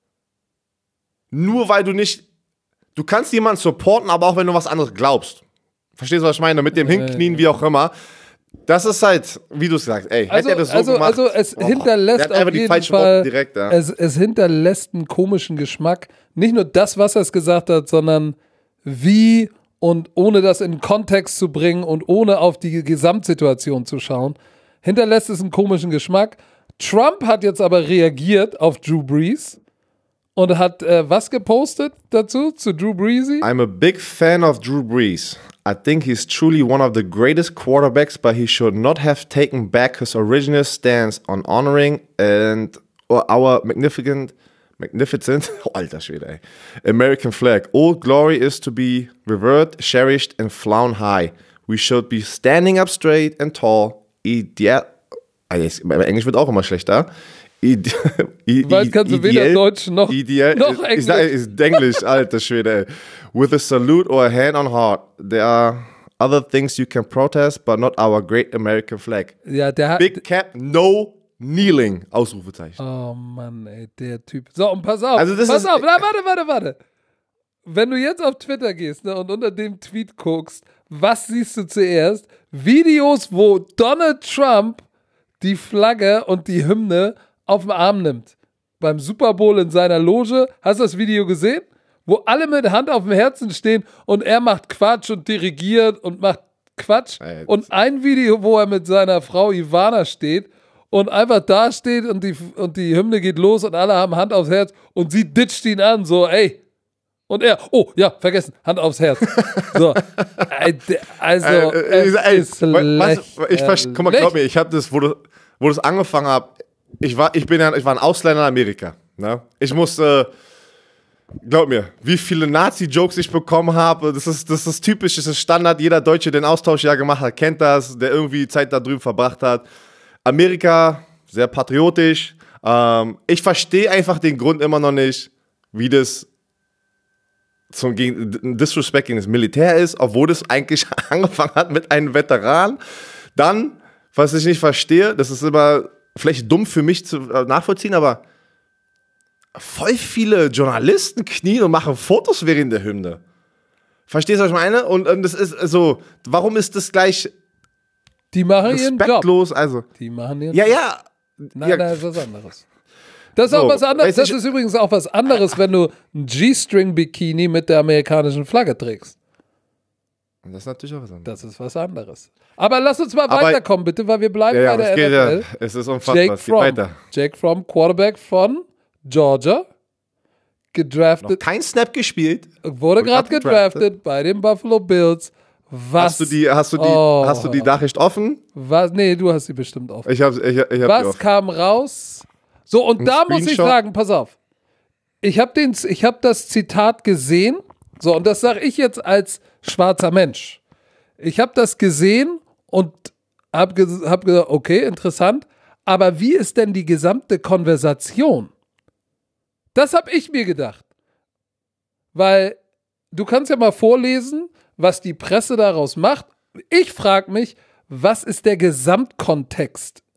nur weil du kannst jemanden supporten, aber auch wenn du was anderes glaubst. Verstehst du, was ich meine? Mit dem Hinknien, wie auch immer. Das ist halt, wie du es sagst, ey, hätte er das so gemacht. Also es hinterlässt auf jeden Fall, direkt, ja. es hinterlässt einen komischen Geschmack. Nicht nur das, was er gesagt hat, sondern wie und ohne das in den Kontext zu bringen und ohne auf die Gesamtsituation zu schauen, hinterlässt es einen komischen Geschmack. Trump hat jetzt aber reagiert auf Drew Brees und hat was gepostet dazu, zu Drew Breesy? I'm a big fan of Drew Brees. I think he's truly one of the greatest quarterbacks, but he should not have taken back his original stance on honoring our magnificent, oh, alter Schwede, ey, American flag. Old glory is to be revered, cherished and flown high. We should be standing up straight and tall. Englisch wird auch immer schlechter. Weil kannst du weder Deutsch noch Englisch. Ist Englisch, alter Schwede, ey. With a salute or a hand on heart. There are other things you can protest, but not our great American flag. Ja, Big Cap, no kneeling. Ausrufezeichen. Oh Mann, ey, der Typ. So, und pass auf. Also Warte. Wenn du jetzt auf Twitter gehst, ne, und unter dem Tweet guckst, was siehst du zuerst? Videos, wo Donald Trump die Flagge und die Hymne auf den Arm nimmt. Beim Super Bowl in seiner Loge. Hast du das Video gesehen? Wo alle mit Hand auf dem Herzen stehen und er macht Quatsch und dirigiert und macht Quatsch. Und ein Video, wo er mit seiner Frau Ivana steht und einfach da steht und die Hymne geht los und alle haben Hand aufs Herz und sie ditcht ihn an, so, ey. Und er, oh, ja, vergessen, Hand aufs Herz. So, also, guck mal, glaub mir, ich habe das, wo das angefangen hat, ich war ein Ausländer in Amerika. Ne? Ich musste, glaub mir, wie viele Nazi-Jokes ich bekommen habe, das ist typisch, das ist Standard, jeder Deutsche, der den Austausch ja gemacht hat, kennt das, der irgendwie Zeit da drüben verbracht hat. Amerika, sehr patriotisch. Ich verstehe einfach den Grund immer noch nicht, wie das Disrespect gegen das Militär ist, obwohl das eigentlich angefangen hat mit einem Veteran. Dann, was ich nicht verstehe, das ist immer vielleicht dumm für mich zu nachvollziehen, aber voll viele Journalisten knien und machen Fotos während der Hymne. Verstehst du, was ich meine? Und das ist so, warum ist das gleich die machen respektlos? Ihren Job. Also, die machen ihren Job. Nein, das ist was anderes. Das ist auch was anderes. Das ist übrigens auch was anderes, wenn du ein G-String-Bikini mit der amerikanischen Flagge trägst. Das ist natürlich auch was anderes. Das ist was anderes. Aber lass uns mal weiterkommen, bitte, weil wir bleiben bei der NFL. Ja, es ist unfassbar. Jake Fromm, Quarterback von Georgia, gedraftet. Noch kein Snap gespielt. Wurde gerade gedraftet bei den Buffalo Bills. Was? Hast du die Nachricht offen? Was? Nee, du hast sie bestimmt offen. Ich hab was kam raus? So, und da muss ich sagen, pass auf. Ich hab das Zitat gesehen. So, und das sage ich jetzt als schwarzer Mensch. Ich habe das gesehen und hab gesagt, okay, interessant. Aber wie ist denn die gesamte Konversation? Das habe ich mir gedacht. Weil du kannst ja mal vorlesen, was die Presse daraus macht. Ich frage mich, was ist der Gesamtkontext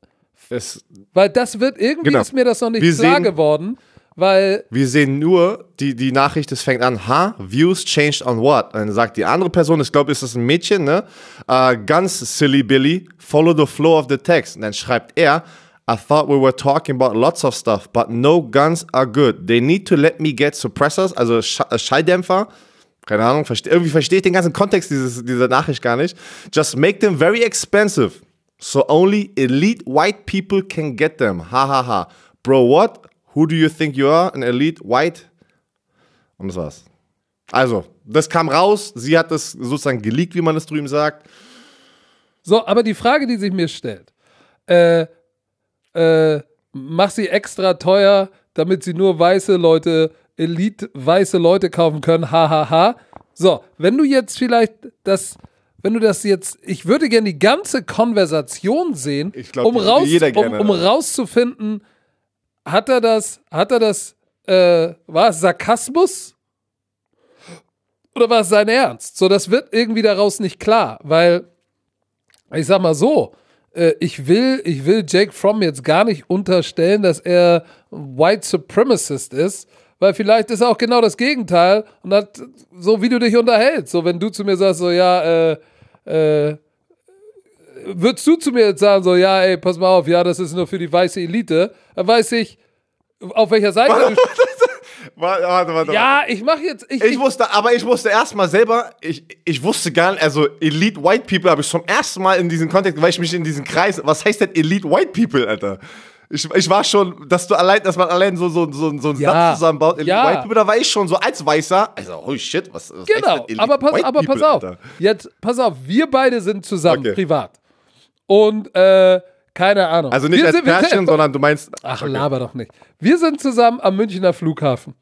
Weil das wird, irgendwie ist mir das noch nicht klar geworden, weil... Wir sehen nur, die Nachricht, es fängt an, views changed on what? Und dann sagt die andere Person, ich glaube, ist das ein Mädchen, ne? Guns, silly Billy, follow the flow of the text. Und dann schreibt er, I thought we were talking about lots of stuff, but no guns are good. They need to let me get suppressors, also Schalldämpfer. Keine Ahnung, irgendwie verstehe ich den ganzen Kontext dieser Nachricht gar nicht. Just make them very expensive, so only elite white people can get them. Ha, ha, ha. Bro, what? Who do you think you are? An elite white? Und das war's. Also, das kam raus. Sie hat das sozusagen geleakt, wie man das drüben sagt. So, aber die Frage, die sich mir stellt, mach sie extra teuer, damit sie nur weiße Leute, Elite-weiße Leute kaufen können, hahaha. So, wenn du jetzt vielleicht ich würde gerne die ganze Konversation sehen, um rauszufinden, war es Sarkasmus? Oder war es sein Ernst? So, das wird irgendwie daraus nicht klar, weil, ich sag mal so, ich will Jake Fromm jetzt gar nicht unterstellen, dass er White Supremacist ist, weil vielleicht ist er auch genau das Gegenteil und hat, so wie du dich unterhältst, so wenn du zu mir sagst, so ja, würdest du zu mir jetzt sagen, so ja, ey, pass mal auf, ja, das ist nur für die weiße Elite, dann weiß ich, auf welcher Seite du... Warte. Ja, ich mache jetzt... Ich wusste erstmal selber, ich wusste gar nicht, also Elite White People habe ich zum ersten Mal in diesem Kontext, weil ich mich in diesen Kreis, was heißt denn Elite White People, Alter? Ich war schon, dass man allein so einen Satz zusammenbaut, Elite White People, da war ich schon so als Weißer, also holy shit, was genau, heißt denn Elite aber pass auf, Alter? Jetzt, pass auf, wir beide sind zusammen, privat. Und, keine Ahnung. Also nicht als Pärchen, sondern du meinst... Ach, laber doch nicht. Wir sind zusammen am Münchner Flughafen.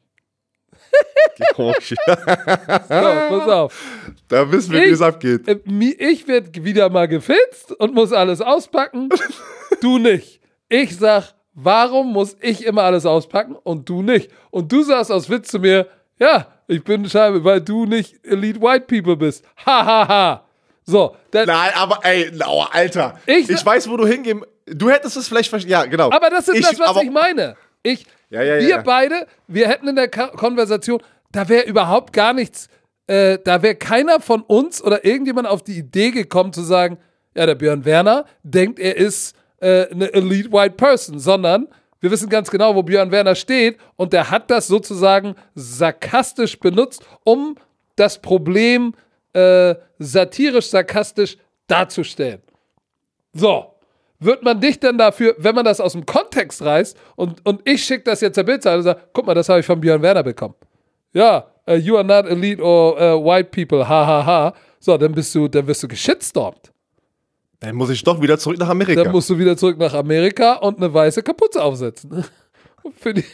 Okay. So, pass auf. Da wissen wir, wie es abgeht. Ich werde wieder mal gefilzt und muss alles auspacken. Du nicht. Ich sag, warum muss ich immer alles auspacken und du nicht? Und du sagst aus Witz zu mir, ja, ich bin Scheibe, weil du nicht Elite White People bist. Ha, ha, ha. So, nein, aber ey, Alter. Ich weiß, wo du hingehen. Du hättest es vielleicht verstanden. Ja, genau. Aber das ist was ich meine. Wir beide, wir hätten in der Konversation, da wäre überhaupt gar nichts, da wäre keiner von uns oder irgendjemand auf die Idee gekommen zu sagen, ja, der Björn Werner denkt, er ist eine Elite White Person, sondern wir wissen ganz genau, wo Björn Werner steht und der hat das sozusagen sarkastisch benutzt, um das Problem satirisch-sarkastisch darzustellen. So, wird man dich dann dafür, wenn man das aus dem Kontext reißt und ich schicke das jetzt der Bildzeitung und sage, guck mal, das habe ich von Björn Werner bekommen. Ja, you are not elite or white people, ha, ha, ha. So, dann wirst du geschitstormt. Dann muss ich doch wieder zurück nach Amerika. Dann musst du wieder zurück nach Amerika und eine weiße Kapuze aufsetzen. Für die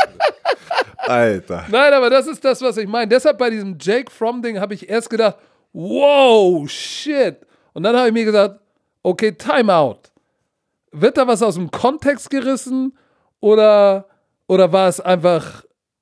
Alter. Nein, aber das ist das, was ich meine. Deshalb bei diesem Jake Fromm-Ding habe ich erst gedacht, wow, shit. Und dann habe ich mir gesagt, okay, time out. Wird da was aus dem Kontext gerissen oder war es einfach,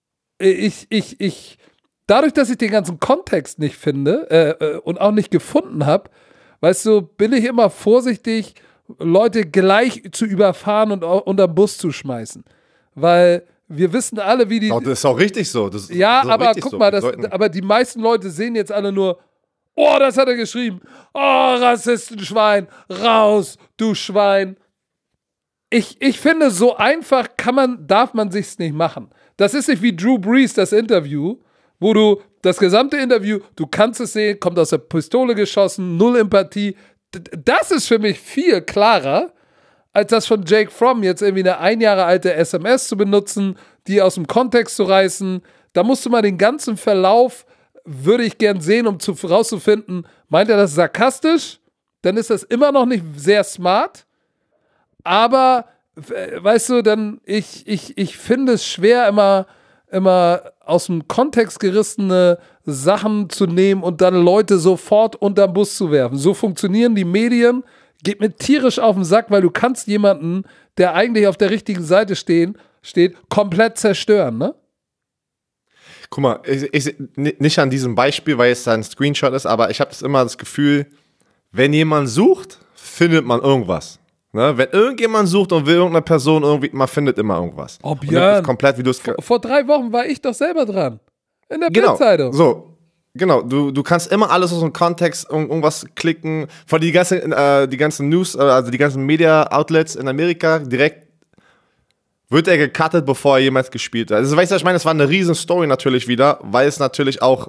dadurch, dass ich den ganzen Kontext nicht finde und auch nicht gefunden habe, weißt du, bin ich immer vorsichtig, Leute gleich zu überfahren und unterm Bus zu schmeißen. Weil wir wissen alle, wie die... Das ist auch richtig so. Das aber guck mal, aber die meisten Leute sehen jetzt alle nur, oh, das hat er geschrieben. Oh, Rassistenschwein, raus, du Schwein. Ich finde, so einfach darf man sich's nicht machen. Das ist nicht wie Drew Brees, das Interview, wo du das gesamte Interview, du kannst es sehen, kommt aus der Pistole geschossen, null Empathie. Das ist für mich viel klarer, als das von Jake Fromm jetzt irgendwie eine 1 Jahre alte SMS zu benutzen, die aus dem Kontext zu reißen. Da musst du mal den ganzen Verlauf, würde ich gern sehen, um rauszufinden, meint er das sarkastisch? Dann ist das immer noch nicht sehr smart. Aber, weißt du, dann, ich finde es schwer, immer aus dem Kontext gerissene Sachen zu nehmen und dann Leute sofort unterm Bus zu werfen. So funktionieren die Medien. Geht mir tierisch auf den Sack, weil du kannst jemanden, der eigentlich auf der richtigen Seite steht, komplett zerstören, ne? Guck mal, nicht an diesem Beispiel, weil es da ein Screenshot ist, aber ich habe immer das Gefühl, wenn jemand sucht, findet man irgendwas. Ne? Wenn irgendjemand sucht und will irgendeine Person irgendwie, man findet immer irgendwas. Oh, Und das Björn, ist komplett, wie du es vor 3 Wochen war ich doch selber dran. In der Genau, Bildzeitung. so. Genau, du kannst immer alles aus dem Kontext irgendwas klicken. Von die ganzen News, also die ganzen Media-Outlets in Amerika, direkt wird er gecuttet, bevor er jemals gespielt hat. Also, weißt du, was ich meine? Es war eine riesen Story natürlich wieder, weil es natürlich auch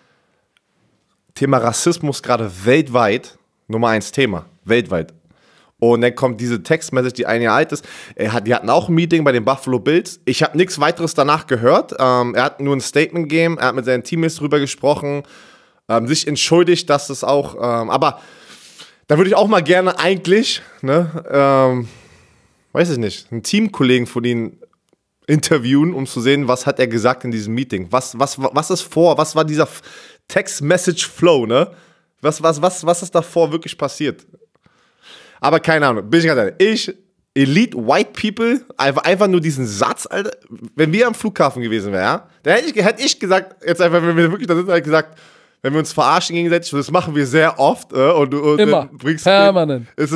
Thema Rassismus gerade weltweit, Nummer 1 Thema, weltweit. Und dann kommt diese Textmessage, die 1 Jahr alt ist. Die hatten auch ein Meeting bei den Buffalo Bills. Ich habe nichts weiteres danach gehört. Er hat nur ein Statement gegeben. Er hat mit seinen Teammates drüber gesprochen. Sich entschuldigt, dass es auch... aber da würde ich auch mal gerne eigentlich, ne, weiß ich nicht, einen Teamkollegen von ihnen interviewen, um zu sehen, was hat er gesagt in diesem Meeting. Was ist vor? Was war dieser Text-Message-Flow, ne? Was ist davor wirklich passiert? Aber keine Ahnung, bin ich ganz ehrlich. Elite White People, einfach nur diesen Satz, Alter, wenn wir am Flughafen gewesen wären, ja, dann hätte ich gesagt, jetzt einfach, wenn wir wirklich da sind, hätte ich gesagt, wenn wir uns verarschen gegenseitig, das machen wir sehr oft, und immer, bringst permanent. hätte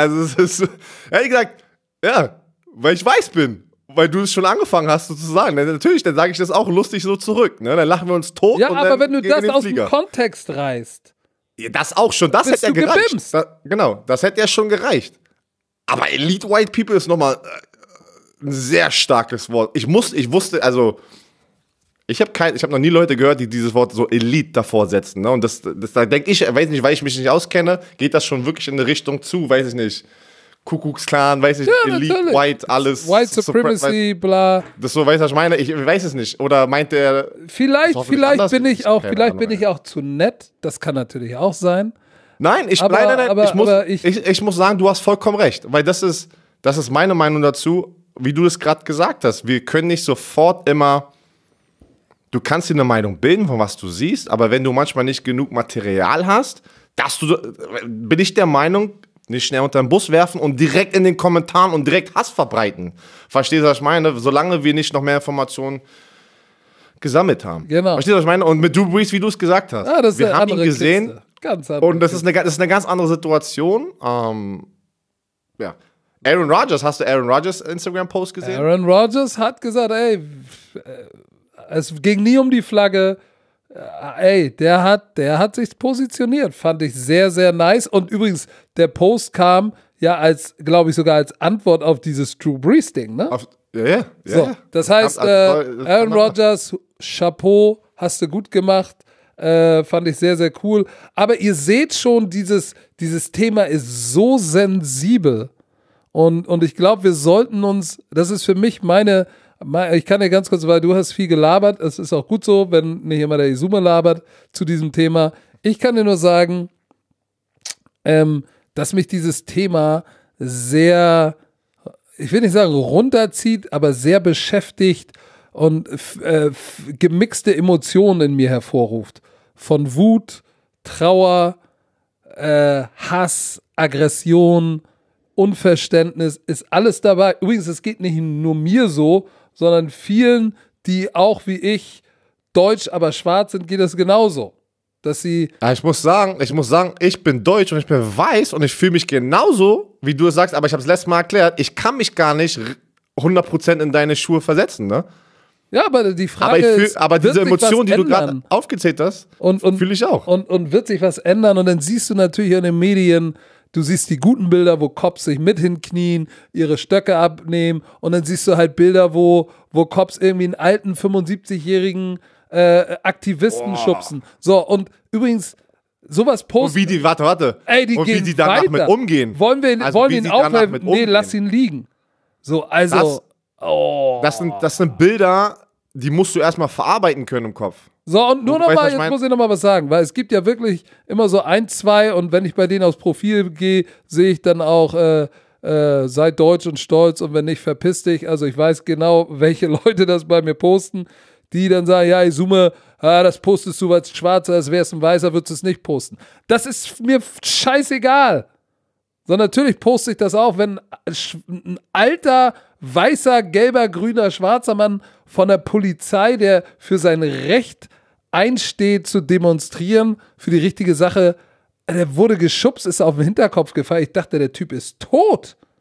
ich gesagt, ja, weil ich weiß bin, weil du es schon angefangen hast, so zu sagen. Natürlich, dann sage ich das auch lustig so zurück, ne? Dann lachen wir uns tot. Ja, und aber dann wenn du gehen wir das in den aus dem Flieger. Kontext reißt. Ja, das auch schon, das Bist hätte ja du gereicht. gebimst? Genau, das hätte ja schon gereicht. Aber Elite White People ist nochmal ein sehr starkes Wort. Ich wusste, also, ich habe noch nie Leute gehört, die dieses Wort so Elite davor setzen. Ne? Und da denke ich, weiß nicht, weil ich mich nicht auskenne, geht das schon wirklich in eine Richtung zu, weiß ich nicht. Kuckucksklan, weiß ich, Ja, Elite, natürlich. White, alles. White Supremacy, bla. Das so, weißt du, was ich meine? Ich weiß es nicht. Oder meint der... Vielleicht anders? bin ich auch, Keine vielleicht Ahnung, bin ich auch zu nett. Das kann natürlich auch sein. Nein, ich muss sagen, du hast vollkommen recht. Weil das ist meine Meinung dazu, wie du es gerade gesagt hast. Wir können nicht sofort immer... Du kannst dir eine Meinung bilden, von was du siehst, aber wenn du manchmal nicht genug Material hast, bin ich der Meinung, nicht schnell unter den Bus werfen und direkt in den Kommentaren und direkt Hass verbreiten. Verstehst du, was ich meine? Solange wir nicht noch mehr Informationen gesammelt haben. Genau. Verstehst du, was ich meine? Und mit Drew Brees, wie du es gesagt hast. Ah, das ist wir eine haben ihn andere gesehen. Kiste. Ganz andere Und das ist eine ganz andere Situation. Ja. Aaron Rodgers, hast du Aaron Rodgers Instagram-Post gesehen? Aaron Rodgers hat gesagt, ey, es ging nie um die Flagge. Ey, der hat sich positioniert. Fand ich sehr, sehr nice. Und übrigens, der Post kam ja glaube ich, sogar als Antwort auf dieses Drew Brees-Ding, ne? Ja. So, das heißt, Aaron Rodgers, Chapeau, hast du gut gemacht. Fand ich sehr, sehr cool. Aber ihr seht schon, dieses Thema ist so sensibel. Und ich glaube, wir sollten uns, das ist für mich ich kann dir ganz kurz, weil du hast viel gelabert, es ist auch gut so, wenn nicht immer der Izuma labert zu diesem Thema. Ich kann dir nur sagen, dass mich dieses Thema sehr, ich will nicht sagen runterzieht, aber sehr beschäftigt und gemixte Emotionen in mir hervorruft. Von Wut, Trauer, Hass, Aggression, Unverständnis, ist alles dabei. Übrigens, es geht nicht nur mir so, sondern vielen, die auch wie ich deutsch, aber schwarz sind, geht das genauso. Dass sie... Ja, ich muss sagen, ich bin deutsch und ich bin weiß und ich fühle mich genauso, wie du es sagst, aber ich habe es letztes Mal erklärt, ich kann mich gar nicht 100% in deine Schuhe versetzen, ne? Ja, aber die Frage ist, aber diese Emotion, die du gerade aufgezählt hast, fühle ich auch. Und wird sich was ändern und dann siehst du natürlich in den Medien, du siehst die guten Bilder, wo Cops sich mit hinknien, ihre Stöcke abnehmen und dann siehst du halt Bilder, wo Cops irgendwie einen alten 75-jährigen Aktivisten schubsen. So, und übrigens, sowas posten. Und wie die, warte. Ey, die und gehen wie die danach weiter. mit umgehen. Wollen wir ihn aufhelfen? Nee, lass ihn liegen. So, also. Das sind Bilder, die musst du erstmal verarbeiten können im Kopf. So, und nur nochmal, jetzt muss ich nochmal was sagen, weil es gibt ja wirklich immer so 1, 2 und wenn ich bei denen aufs Profil gehe, sehe ich dann auch, sei deutsch und stolz und wenn nicht, verpiss dich. Also ich weiß genau, welche Leute das bei mir posten, die dann sagen, ja, Izuma, das postest du, weil es schwarzer ist, wärst ein Weißer, würdest du es nicht posten. Das ist mir scheißegal. So, natürlich poste ich das auch, wenn ein alter, weißer, gelber, grüner, schwarzer Mann von der Polizei, der für sein Recht einsteht, zu demonstrieren, für die richtige Sache, der wurde geschubst, ist auf den Hinterkopf gefallen. Ich dachte, der Typ ist tot.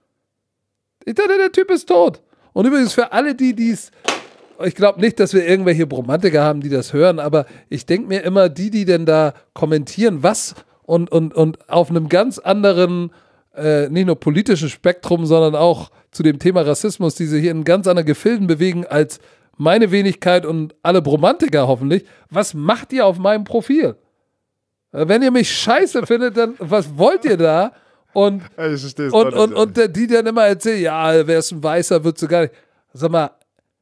Ich dachte, der Typ ist tot. Und übrigens für alle, die dies, ich glaube nicht, dass wir irgendwelche Bromantiker haben, die das hören, aber ich denke mir immer, die denn da kommentieren, was und auf einem ganz anderen, nicht nur politischen Spektrum, sondern auch zu dem Thema Rassismus, die sich in ganz anderen Gefilden bewegen als meine Wenigkeit und alle Bromantiker hoffentlich. Was macht ihr auf meinem Profil? Wenn ihr mich scheiße findet, dann was wollt ihr da? Und die dann immer erzählen, ja, wer ist ein Weißer, wird so gar nicht. Sag mal,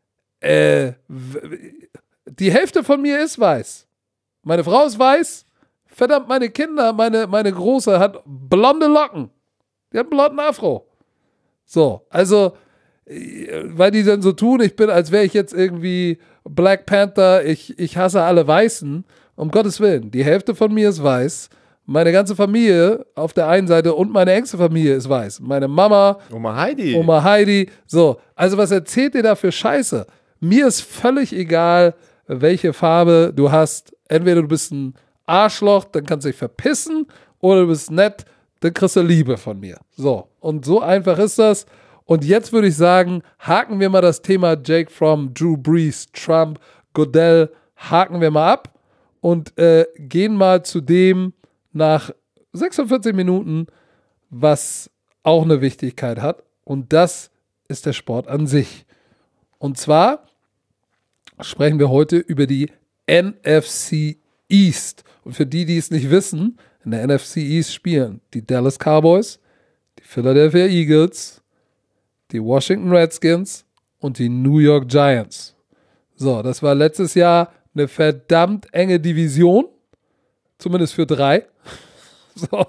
die Hälfte von mir ist weiß. Meine Frau ist weiß. Verdammt, meine Kinder, meine Große hat blonde Locken. Die hat einen blonden Afro. So, also, weil die dann so tun, ich bin, als wäre ich jetzt irgendwie Black Panther, ich hasse alle Weißen. Um Gottes Willen, die Hälfte von mir ist weiß. Meine ganze Familie auf der einen Seite und meine engste Familie ist weiß. Meine Mama, Oma Heidi. So, also was erzählt ihr da für Scheiße? Mir ist völlig egal, welche Farbe du hast. Entweder du bist ein Arschloch, dann kannst du dich verpissen, oder du bist nett, dann kriegst du Liebe von mir. So, und so einfach ist das. Und jetzt würde ich sagen, haken wir mal das Thema Jake Fromm, Drew Brees, Trump, Goodell, haken wir mal ab und gehen mal zu dem nach 46 Minuten, was auch eine Wichtigkeit hat. Und das ist der Sport an sich. Und zwar sprechen wir heute über die NFC East. Und für die es nicht wissen, in der NFC East spielen die Dallas Cowboys, die Philadelphia Eagles, die Washington Redskins und die New York Giants. So, das war letztes Jahr eine verdammt enge Division. Zumindest für 3. So.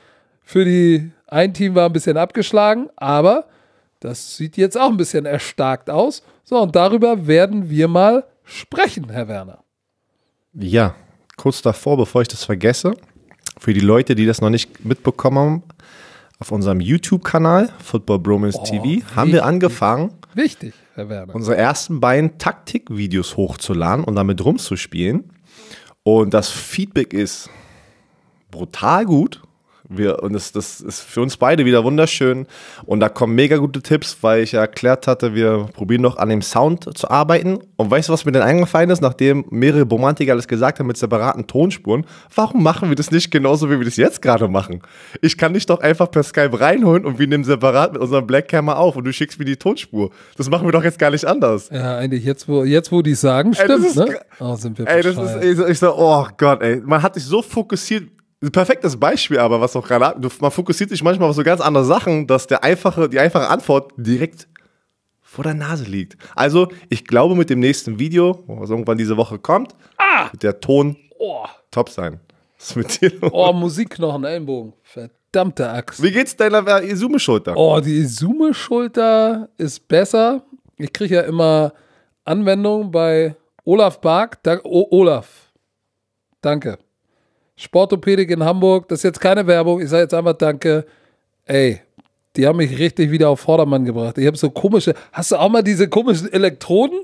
Ein Team war ein bisschen abgeschlagen, aber das sieht jetzt auch ein bisschen erstarkt aus. So, und darüber werden wir mal sprechen, Herr Werner. Ja, kurz davor, bevor ich das vergesse, für die Leute, die das noch nicht mitbekommen haben, auf unserem YouTube-Kanal, Football Bromance TV, haben wir angefangen, wichtig, Herr Werner, unsere ersten beiden Taktikvideos hochzuladen und damit rumzuspielen. Und das Feedback ist brutal gut. Das ist für uns beide wieder wunderschön. Und da kommen mega gute Tipps, weil ich ja erklärt hatte, wir probieren noch an dem Sound zu arbeiten. Und weißt du, was mir denn eingefallen ist, nachdem mehrere Bromantiker alles gesagt haben mit separaten Tonspuren? Warum machen wir das nicht genauso, wie wir das jetzt gerade machen? Ich kann dich doch einfach per Skype reinholen und wir nehmen separat mit unserem Blackhammer auf und du schickst mir die Tonspur. Das machen wir doch jetzt gar nicht anders. Ja, eigentlich jetzt, wo die es sagen, stimmt, ne? Oh, sind wir bescheuert. Ich so, oh Gott, ey. Man hat sich so fokussiert. Perfektes Beispiel, aber was auch gerade, man fokussiert sich manchmal auf so ganz andere Sachen, dass die einfache Antwort direkt vor der Nase liegt. Also, ich glaube, mit dem nächsten Video, was irgendwann diese Woche kommt, wird der Ton top sein. Was ist mit dir los? Oh, Musikknochen, Ellenbogen. Verdammte Axt. Wie geht's deiner Izume-Schulter? Oh, die Izume-Schulter ist besser. Ich kriege ja immer Anwendung bei Olaf Bark. Olaf, danke. Sportorthopädik in Hamburg, das ist jetzt keine Werbung, ich sage jetzt einfach danke. Ey, die haben mich richtig wieder auf Vordermann gebracht. Ich habe so komische, hast du auch mal diese komischen Elektroden?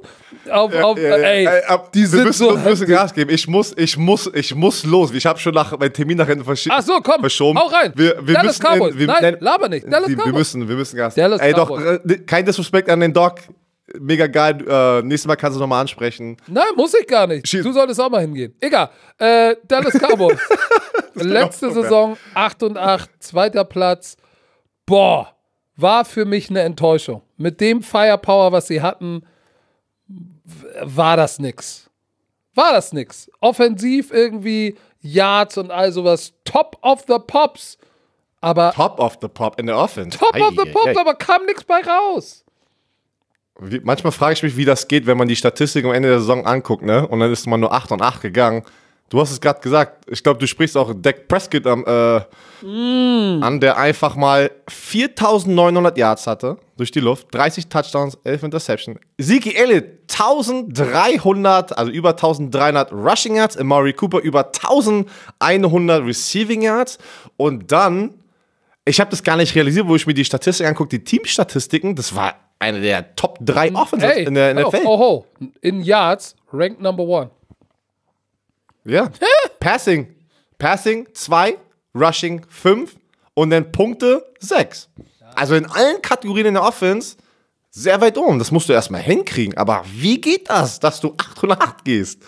Die sind so. Wir müssen Gas geben. Ich muss los. Ich habe schon meinen Termin nach hinten verschoben. Ach so, komm, hau rein. Dallas Cowboys. Nein, laber nicht. Dallas Cowboys. Wir müssen Gas geben. Ey, doch, kein Disrespect an den Doc. Mega geil. Nächstes Mal kannst du nochmal ansprechen. Nein, muss ich gar nicht. Du solltest auch mal hingehen. Egal. Dallas Cowboys. Letzte Saison 8-8, 2. Platz. Boah, war für mich eine Enttäuschung. Mit dem Firepower, was sie hatten, war das nix. Offensiv irgendwie Yards und all sowas. Top of the Pops. Aber Top of the Pop in der Offense. Top of the Pops, aber kam nichts bei raus. Manchmal frage ich mich, wie das geht, wenn man die Statistik am Ende der Saison anguckt, ne? Und dann ist man nur 8-8 gegangen. Du hast es gerade gesagt. Ich glaube, du sprichst auch Dak Prescott an, der einfach mal 4.900 Yards hatte durch die Luft, 30 Touchdowns, 11 Interceptions. Zeke Elliott 1.300, also über 1.300 Rushing Yards. Amari Cooper über 1.100 Receiving Yards. Und dann, ich habe das gar nicht realisiert, wo ich mir die Statistik angucke, die Teamstatistiken, das war eine der Top 3 Offenses in der NFL. In Yards, ranked number 1. Ja. Passing 2, Rushing 5 und dann Punkte 6. Ja, Also in allen Kategorien in der Offense sehr weit oben. Das musst du erstmal hinkriegen. Aber wie geht das, dass du 808 gehst?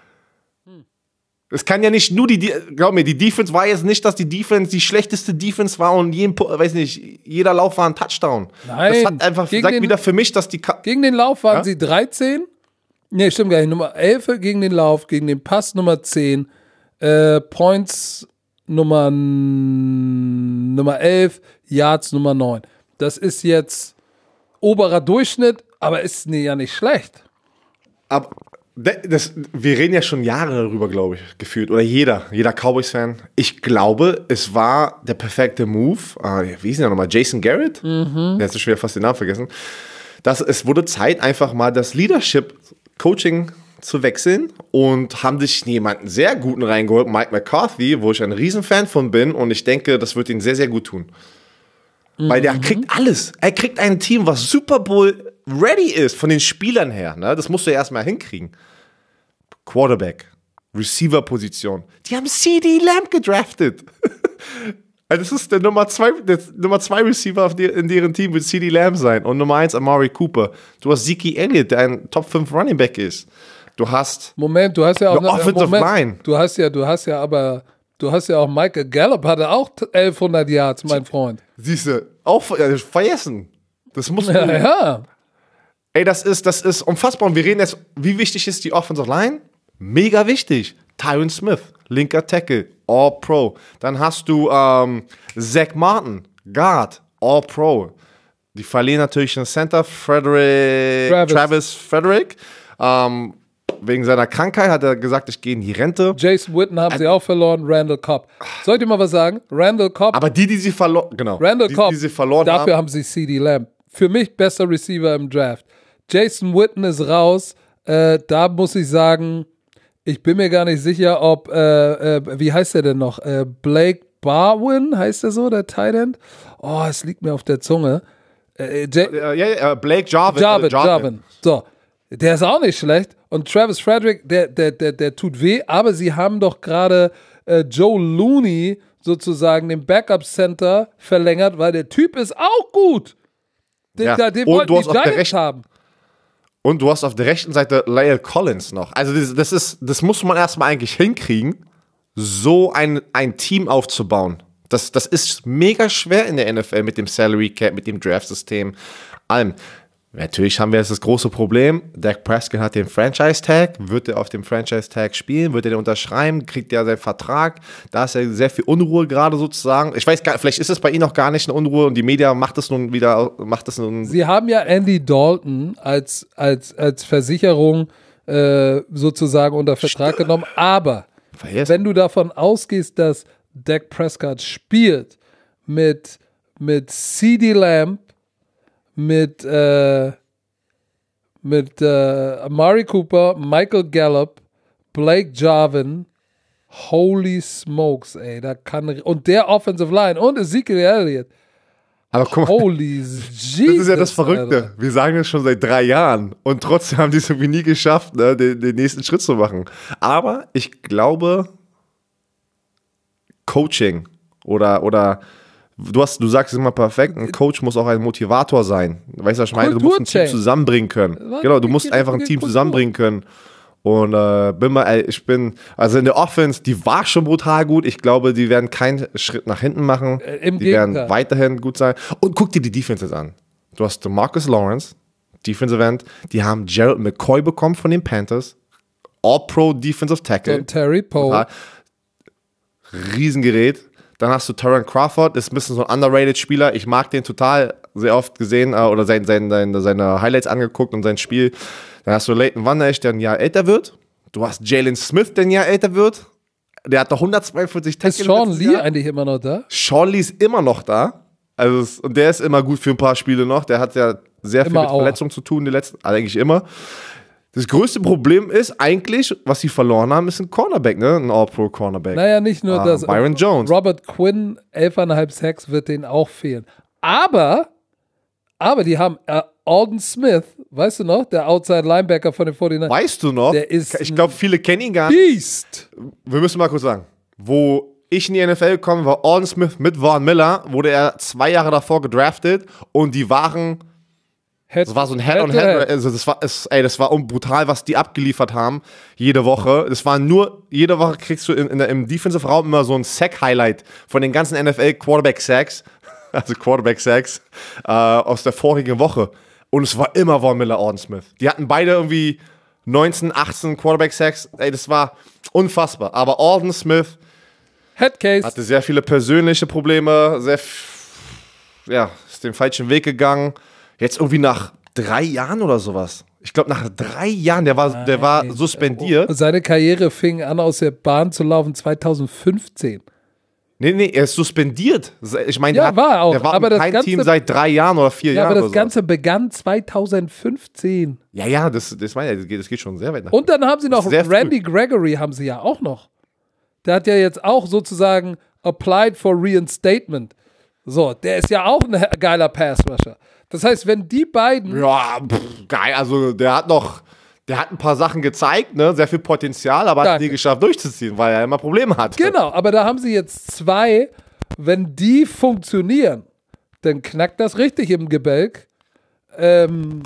Es kann ja nicht nur glaub mir, die Defense war jetzt nicht, dass die Defense die schlechteste Defense war und jeder Lauf war ein Touchdown. Nein. Das hat einfach gesagt wieder für mich, dass die gegen den Lauf waren sie 13. Nee, stimmt gar nicht. Nummer 11 gegen den Lauf, gegen den Pass Nummer 10. Points Nummer 11, Yards Nummer 9. Das ist jetzt oberer Durchschnitt, aber ist ja nicht schlecht. Aber wir reden ja schon Jahre darüber, glaube ich, gefühlt. Oder jeder Cowboys-Fan. Ich glaube, es war der perfekte Move. Wie hieß der nochmal? Jason Garrett? Der hat so schwer fast den Namen vergessen. Es wurde Zeit, einfach mal das Leadership-Coaching zu wechseln und haben sich jemanden sehr guten reingeholt, Mike McCarthy, wo ich ein Riesenfan von bin und ich denke, das wird ihn sehr, sehr gut tun. Weil der kriegt alles. Er kriegt ein Team, was Super Bowl ready ist, von den Spielern her. Ne? Das musst du ja erstmal hinkriegen. Quarterback, Receiver-Position. Die haben CeeDee Lamb gedraftet. Also das ist der Nummer 2 Receiver in deren Team wird CeeDee Lamb sein. Und Nummer 1 Amari Cooper. Du hast Zeke Elliott, der ein Top 5 Running Back ist. Du hast du hast ja auch eine Offensive Line. Du hast ja auch Michael Gallup, hatte auch 1100 Yards, mein Freund. Siehst du, auch vergessen. Das muss man. Ja. Ey, das ist unfassbar. Und wir reden jetzt, wie wichtig ist die Offensive Line? Mega wichtig. Tyron Smith, linker Tackle, All-Pro. Dann hast du Zach Martin, Guard, All-Pro. Die verlieren natürlich den Center, Travis Frederick. Wegen seiner Krankheit hat er gesagt, ich gehe in die Rente. Jason Witten haben sie auch verloren, Randall Cobb. Soll ich dir mal was sagen? Randall Cobb. Aber die sie verloren, genau. Randall Cobb, die sie verloren dafür haben sie CeeDee Lamb. Für mich bester Receiver im Draft. Jason Witten ist raus. Da muss ich sagen, ich bin mir gar nicht sicher, ob, wie heißt der denn noch? Blake Barwin, heißt der so, der Tight End? Oh, es liegt mir auf der Zunge. Blake Jarvin. Jarvin. So, der ist auch nicht schlecht. Und Travis Frederick, der tut weh, aber sie haben doch gerade Joe Looney sozusagen den Backup-Center verlängert, weil der Typ ist auch gut. Den wollten die Giants haben. Und du hast auf der rechten Seite La'el Collins noch. Also das muss man erstmal eigentlich hinkriegen, so ein Team aufzubauen. Das ist mega schwer in der NFL mit dem Salary Cap, mit dem Draft-System, allem. Natürlich haben wir jetzt das große Problem, Dak Prescott hat den Franchise-Tag, wird er auf dem Franchise-Tag spielen, wird er den unterschreiben, kriegt er seinen Vertrag, da ist ja sehr viel Unruhe gerade sozusagen. Ich weiß gar nicht, vielleicht ist es bei ihm noch gar nicht eine Unruhe und die Media macht es nun. Sie haben ja Andy Dalton als Versicherung sozusagen unter Vertrag genommen, aber wenn du davon ausgehst, dass Dak Prescott spielt mit CeeDee Lamb, mit Amari Cooper, Michael Gallup, Blake Jarvin, holy smokes, ey, und der Offensive Line und Ezekiel Elliott. Aber guck mal, holy Jesus, das ist ja das Verrückte. Alter. Wir sagen das schon seit 3 Jahren und trotzdem haben die es irgendwie nie geschafft, ne, den nächsten Schritt zu machen. Aber ich glaube, Coaching oder du sagst es immer perfekt, ein Coach muss auch ein Motivator sein. Weißt du, was ich meine? Du musst ein Team zusammenbringen können. Genau, du musst einfach ein Team zusammenbringen können. Und also in der Offense, die war schon brutal gut. Ich glaube, die werden keinen Schritt nach hinten machen. Die werden weiterhin gut sein. Und guck dir die Defenses an. Du hast Marcus Lawrence, Defensive End. Die haben Gerald McCoy bekommen von den Panthers. All-Pro Defensive Tackle. Und Terry Poe. Riesengerät. Dann hast du Tyron Crawford, ist ein bisschen so ein underrated Spieler. Ich mag den total, sehr oft gesehen oder seine Highlights angeguckt und sein Spiel. Dann hast du Leighton Van Der Esch, der ein Jahr älter wird. Du hast Jalen Smith, der ein Jahr älter wird. Der hat noch 142 Tackles. Ist Sean Lee eigentlich immer noch da? Sean Lee ist immer noch da. Und der ist immer gut für ein paar Spiele noch. Der hat ja sehr viel mit Verletzungen zu tun, eigentlich immer. Das größte Problem ist eigentlich, was sie verloren haben, ist ein Cornerback, ne? Ein All-Pro-Cornerback. Naja, nicht nur das. Byron Jones. Robert Quinn, 11,5 Sacks, wird denen auch fehlen. Aber die haben Alden Smith, weißt du noch? Der Outside-Linebacker von den 49ers. Weißt du noch? Der ist ich glaube, viele kennen ihn gar nicht. Beast. Wir müssen mal kurz sagen, wo ich in die NFL gekommen, war Alden Smith mit Von Miller, wurde er 2 Jahre davor gedraftet und die waren, das war so ein Head-on-Head, also das war brutal, was die abgeliefert haben, jede Woche. Es war nur, jede Woche kriegst du im Defensive-Raum immer so ein Sack-Highlight von den ganzen NFL-Quarterback-Sacks, also Quarterback-Sacks, aus der vorigen Woche. Und es war immer Von Miller, Alden Smith. Die hatten beide irgendwie 19, 18 Quarterback-Sacks, das war unfassbar. Aber Alden Smith Headcase. Hatte sehr viele persönliche Probleme, ist den falschen Weg gegangen. Jetzt irgendwie nach 3 Jahren oder sowas. Ich glaube, nach 3 Jahren, der war suspendiert. Seine Karriere fing an, aus der Bahn zu laufen 2015. Nee, er ist suspendiert. Ich meine, Ja, war auch. Der war aber mit keinem Team seit 3 Jahren oder 4 Jahren. Ja, aber oder das Ganze begann 2015. Ja, das meine ich, das geht schon sehr weit nach. Und dann haben sie noch Randy früh. Gregory, haben sie ja auch noch. Der hat ja jetzt auch sozusagen applied for reinstatement. So, der ist ja auch ein geiler Pass-Rusher. Das heißt, wenn die beiden... Ja, geil. Also der hat ein paar Sachen gezeigt, ne? Sehr viel Potenzial, aber hat es nie geschafft durchzuziehen, weil er immer Probleme hat. Genau, aber da haben sie jetzt 2, wenn die funktionieren, dann knackt das richtig im Gebälk. Dann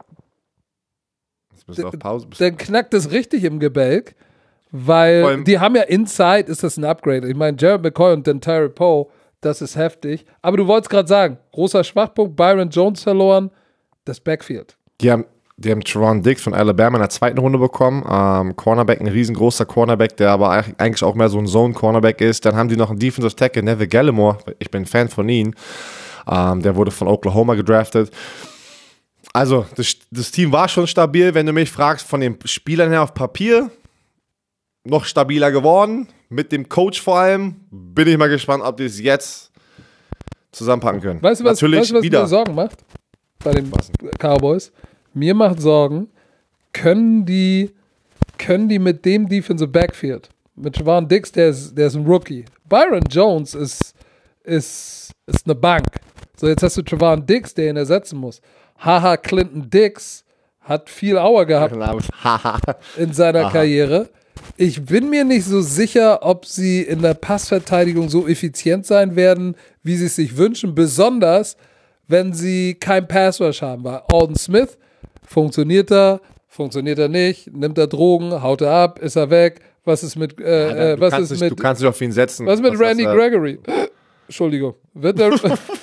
knackt es richtig im Gebälk, weil die haben ja Inside, ist das ein Upgrade. Ich meine, Jared McCoy und Dontari Poe, das ist heftig. Aber du wolltest gerade sagen, großer Schwachpunkt, Byron Jones verloren, das Backfield. Die haben Trevon Diggs von Alabama in der 2. Runde bekommen. Cornerback, ein riesengroßer Cornerback, der aber eigentlich auch mehr so ein Zone-Cornerback ist. Dann haben die noch einen Defensive Tackle, Neville Gallimore. Ich bin ein Fan von ihm. Der wurde von Oklahoma gedraftet. Also, das Team war schon stabil, wenn du mich fragst, von den Spielern her auf Papier noch stabiler geworden. Mit dem Coach vor allem. Bin ich mal gespannt, ob die es jetzt zusammenpacken können. Weißt du, was mir Sorgen macht? Bei den Cowboys? Mir macht Sorgen, können die mit dem Defensive Backfield, mit Trevon Diggs, der ist ein Rookie. Byron Jones ist eine Bank. So, jetzt hast du Trevon Diggs, der ihn ersetzen muss. Haha, Clinton Diggs hat viel Auer gehabt in seiner Karriere. Ich bin mir nicht so sicher, ob sie in der Passverteidigung so effizient sein werden, wie sie es sich wünschen, besonders wenn sie kein Pass-Rush haben. Weil Alden Smith, funktioniert er nicht, nimmt er Drogen, haut er ab, ist er weg, was ist mit, du kannst dich auf ihn setzen. Was ist mit Randy Gregory? Entschuldigung, wird er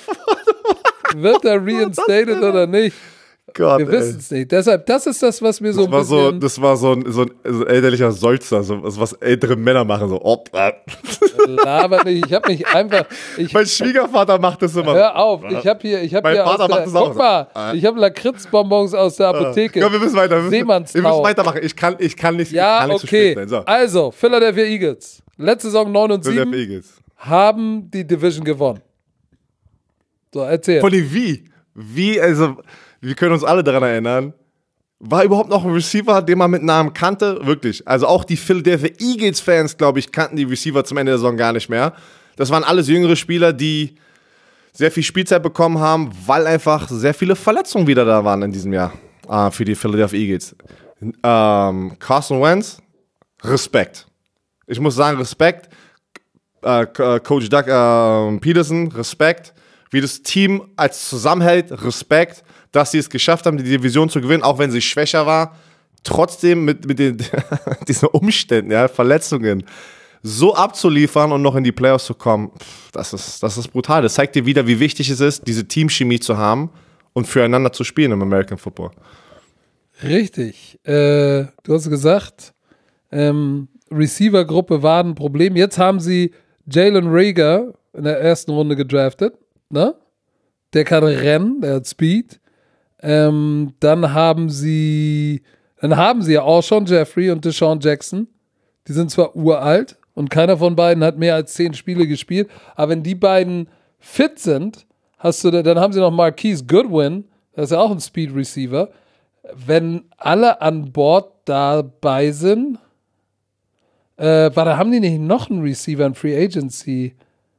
reinstated oder nicht? Gott, wir wissen es nicht. Deshalb, das ist das, was mir so ein bisschen... Das war so ein elterlicher Seufzer, so was ältere Männer machen, so. Aber nicht, ich habe mich einfach... Mein Schwiegervater macht das immer. Hör auf, ich habe hier guck mal, ich habe Lakritzbonbons aus der Apotheke. Ja, wir müssen weiter. Wir müssen weitermachen. Ich kann nicht ja, so okay. spät sein. So. Also, Philadelphia Eagles. Letzte Saison 9 und 7 haben die Division gewonnen. So, erzähl. Von dem Wie, also... Wir können uns alle daran erinnern, war überhaupt noch ein Receiver, den man mit Namen kannte? Wirklich. Also auch die Philadelphia Eagles-Fans, glaube ich, kannten die Receiver zum Ende der Saison gar nicht mehr. Das waren alles jüngere Spieler, die sehr viel Spielzeit bekommen haben, weil einfach sehr viele Verletzungen wieder da waren in diesem Jahr für die Philadelphia Eagles. Carson Wentz, Respekt. Ich muss sagen, Respekt. Coach Doug Peterson, Respekt. Wie das Team als zusammenhält, Respekt. Dass sie es geschafft haben, die Division zu gewinnen, auch wenn sie schwächer war, trotzdem mit diesen Umständen, ja, Verletzungen, so abzuliefern und noch in die Playoffs zu kommen, das ist brutal. Das zeigt dir wieder, wie wichtig es ist, diese Teamchemie zu haben und füreinander zu spielen im American Football. Richtig. Du hast gesagt, Receiver-Gruppe war ein Problem. Jetzt haben sie Jalen Reagor in der ersten Runde gedraftet, ne? Der kann rennen, der hat Speed. Dann haben sie ja auch schon Jeffrey und Deshaun Jackson. Die sind zwar uralt und keiner von beiden hat mehr als 10 Spiele gespielt, aber wenn die beiden fit sind, dann haben sie noch Marquise Goodwin, das ist ja auch ein Speed Receiver. Wenn alle an Bord dabei sind, haben die nicht noch einen Receiver in Free Agency?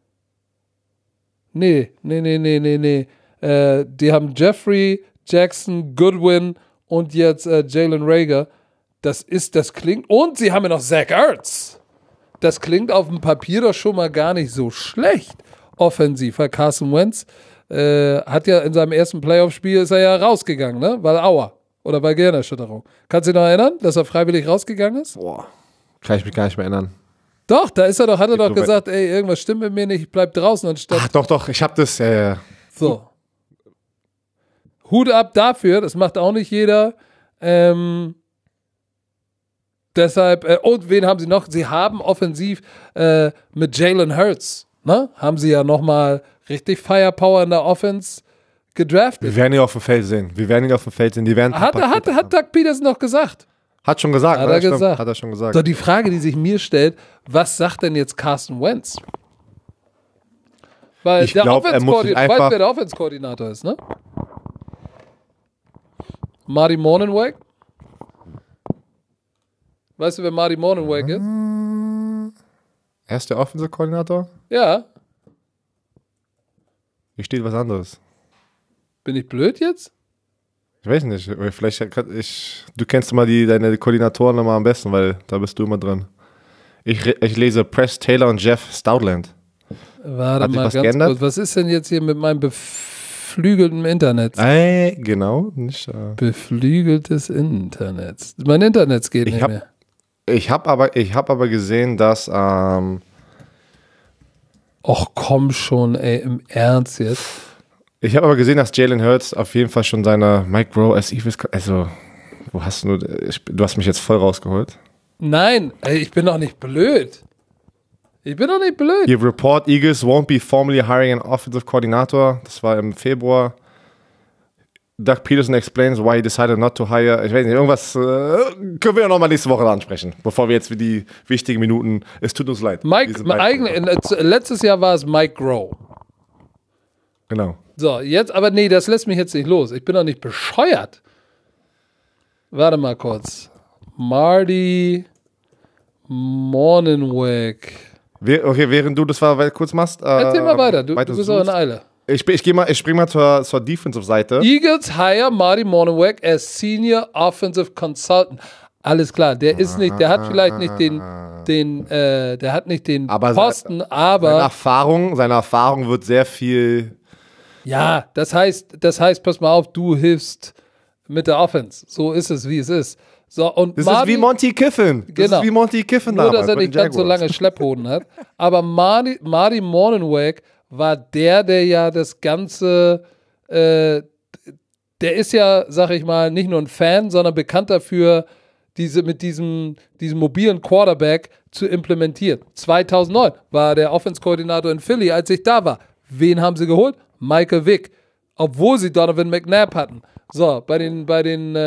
Nee. Die haben Jeffrey, Jackson, Goodwin und jetzt Jalen Reagor. Das klingt. Und sie haben ja noch Zach Ertz. das klingt auf dem Papier doch schon mal gar nicht so schlecht offensiv, weil Carson Wentz hat ja in seinem ersten Playoff-Spiel ist er ja rausgegangen, ne? Weil Aua oder bei Gehirnerschütterung. Kannst du dich noch erinnern, dass er freiwillig rausgegangen ist? Boah, kann ich mich gar nicht mehr erinnern. Doch, da ist er doch, hat er doch gesagt, ey, irgendwas stimmt mit mir nicht, ich bleib draußen anstatt. Ach, doch, ich hab das, So. Hut ab dafür, das macht auch nicht jeder. Deshalb, und wen haben sie noch? Sie haben offensiv mit Jalen Hurts, ne? Haben sie ja nochmal richtig Firepower in der Offense gedraftet. Wir werden ihn auf dem Feld sehen. Die werden Hat Doug Peterson noch gesagt. Hat schon gesagt. Hat er gesagt. Hat er schon gesagt. So, die Frage, die sich mir stellt, was sagt denn jetzt Carson Wentz? Weil ich glaube, er muss sich einfach... Weißt du, wer der Offense-Koordinator ist, ne? Marty Mornhinweg? Weißt du, wer Marty Mornhinweg ist? Er ist der Offensive-Koordinator? Ja. Hier steht was anderes. Bin ich blöd jetzt? Ich weiß nicht. Vielleicht du kennst mal deine Koordinatoren nochmal am besten, weil da bist du immer drin. Ich lese Press Taylor und Jeff Stoutland. Warte Hat sich mal was ganz geändert? kurz. Was ist denn jetzt hier mit meinem beflügelten Internet? Genau. Nicht, Beflügeltes Internet. Mein Internet geht nicht mehr. Ich habe aber gesehen, dass Och, komm schon, ey, im Ernst jetzt. Ich habe aber gesehen, dass Jalen Hurts auf jeden Fall schon seine Mike Rowe als Eagles, also du hast mich jetzt voll rausgeholt. Nein, ey, ich bin doch nicht blöd. Your report, Eagles won't be formally hiring an offensive coordinator. Das war im Februar. Doug Peterson explains why he decided not to hire. Ich weiß nicht, irgendwas können wir ja nochmal nächste Woche ansprechen, bevor wir jetzt für die wichtigen Minuten, es tut uns leid. Letztes Jahr war es Mike Groh. Genau. So, jetzt, aber nee, das lässt mich jetzt nicht los. Ich bin doch nicht bescheuert. Warte mal kurz. Marty Mornhinweg. Okay, während du das kurz machst. Erzähl mal weiter, du bist auch in Eile. Ich spring mal zur Defensive-Seite. Eagles hire Marty Mornhinweg as Senior Offensive Consultant. Alles klar, der hat vielleicht nicht den Posten, aber seine Erfahrung wird sehr viel. Ja, das heißt, pass mal auf, du hilfst mit der Offense. So ist es, wie es ist. So, und das ist wie Monty Kiffin. Genau. Nur, dass er nicht ganz so lange Schlepphoden hat. Aber Marty Mornhinweg war der ja das Ganze, der ist ja, sag ich mal, nicht nur ein Fan, sondern bekannt dafür, mit diesem mobilen Quarterback zu implementieren. 2009 war der Offense-Koordinator in Philly, als ich da war. Wen haben sie geholt? Michael Vick. Obwohl sie Donovan McNabb hatten. So, bei den Baltimore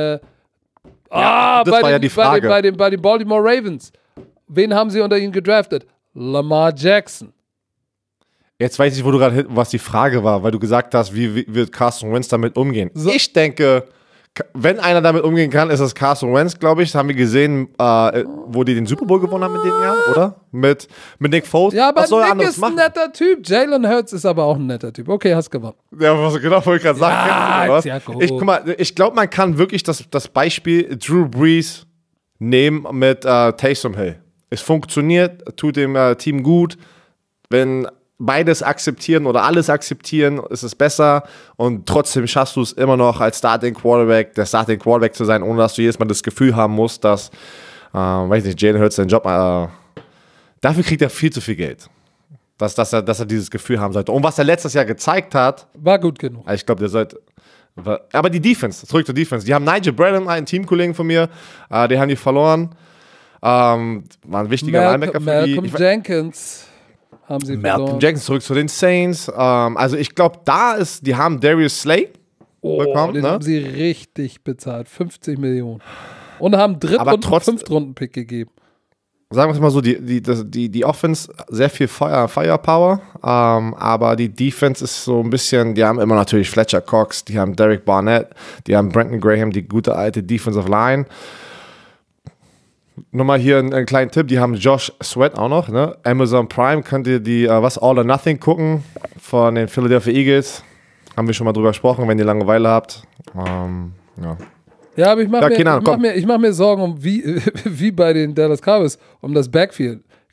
Ravens. Wen haben sie unter ihnen gedraftet? Lamar Jackson. Jetzt weiß ich, was die Frage war, weil du gesagt hast, wie wird Carson Wentz damit umgehen. So. Ich denke, wenn einer damit umgehen kann, ist es Carson Wentz, glaube ich. Das haben wir gesehen, wo die den Super Bowl gewonnen haben in dem Jahr, oder? Mit Nick Foles. Ja, aber Nick ist ein netter Typ. Jalen Hurts ist aber auch ein netter Typ. Okay, hast gewonnen. Ja, genau, wollte ich gerade sagen. Ich glaube, man kann wirklich das Beispiel Drew Brees nehmen mit Taysom Hill. Es funktioniert, tut dem Team gut. Wenn beides akzeptieren oder alles akzeptieren, ist es besser und trotzdem schaffst du es immer noch als der Starting Quarterback zu sein, ohne dass du jedes Mal das Gefühl haben musst, dass, Jalen Hurts seinen Job, dafür kriegt er viel zu viel Geld. Dass er dieses Gefühl haben sollte. Und was er letztes Jahr gezeigt hat, war gut genug. Ich glaube, aber die Defense, zurück zur Defense, die haben Nigel Brennan, einen Teamkollegen von mir, den haben die verloren, war ein wichtiger Linebacker für die. Malcolm Jenkins haben sie verloren. Malcolm Jenkins zurück zu den Saints. Also ich glaube, die haben Darius Slay bekommen. Den haben sie richtig bezahlt. 50 Millionen. Und haben Fünftrunden-Pick gegeben. Sagen wir es mal so, die Offense, sehr viel Firepower, aber die Defense ist so ein bisschen, die haben immer natürlich Fletcher Cox, die haben Derek Barnett, die haben Brandon Graham, die gute alte Defensive Line. Nochmal hier einen kleinen Tipp, die haben Josh Sweat auch noch, ne? Amazon Prime könnt ihr die All or Nothing gucken von den Philadelphia Eagles. Haben wir schon mal drüber gesprochen, wenn ihr Langeweile habt. Ja. Ja, aber ich mach mir Sorgen, wie bei den Dallas Cowboys, um das Backfield.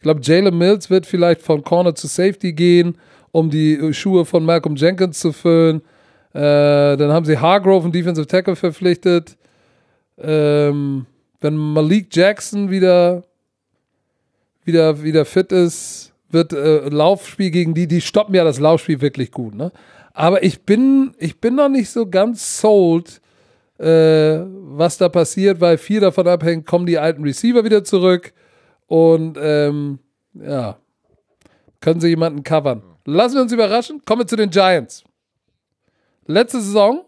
Ich glaube, Jalen Mills wird vielleicht von Corner zu Safety gehen, um die Schuhe von Malcolm Jenkins zu füllen. Dann haben sie Hargrove, einen Defensive Tackle, verpflichtet. Wenn Malik Jackson wieder fit ist, wird Laufspiel gegen die stoppen ja das Laufspiel wirklich gut, ne? Aber ich bin noch nicht so ganz sold, was da passiert, weil viel davon abhängt, kommen die alten Receiver wieder zurück und ja, können sie jemanden covern. Lassen wir uns überraschen. Kommen wir zu den Giants. Letzte Saison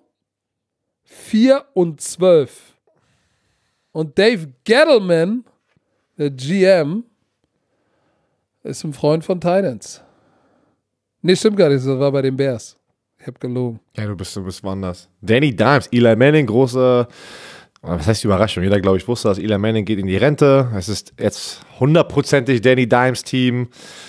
4-12. Und Dave Gettleman, der GM, ist ein Freund von Titans. Nee, stimmt gar nicht, das war bei den Bears. Ich hab gelogen. Ja, du bist woanders. Danny Dimes, Eli Manning, große, was heißt Überraschung? Jeder, glaube ich, wusste, dass Eli Manning geht in die Rente. Es ist jetzt 100%ig Danny Dimes Team.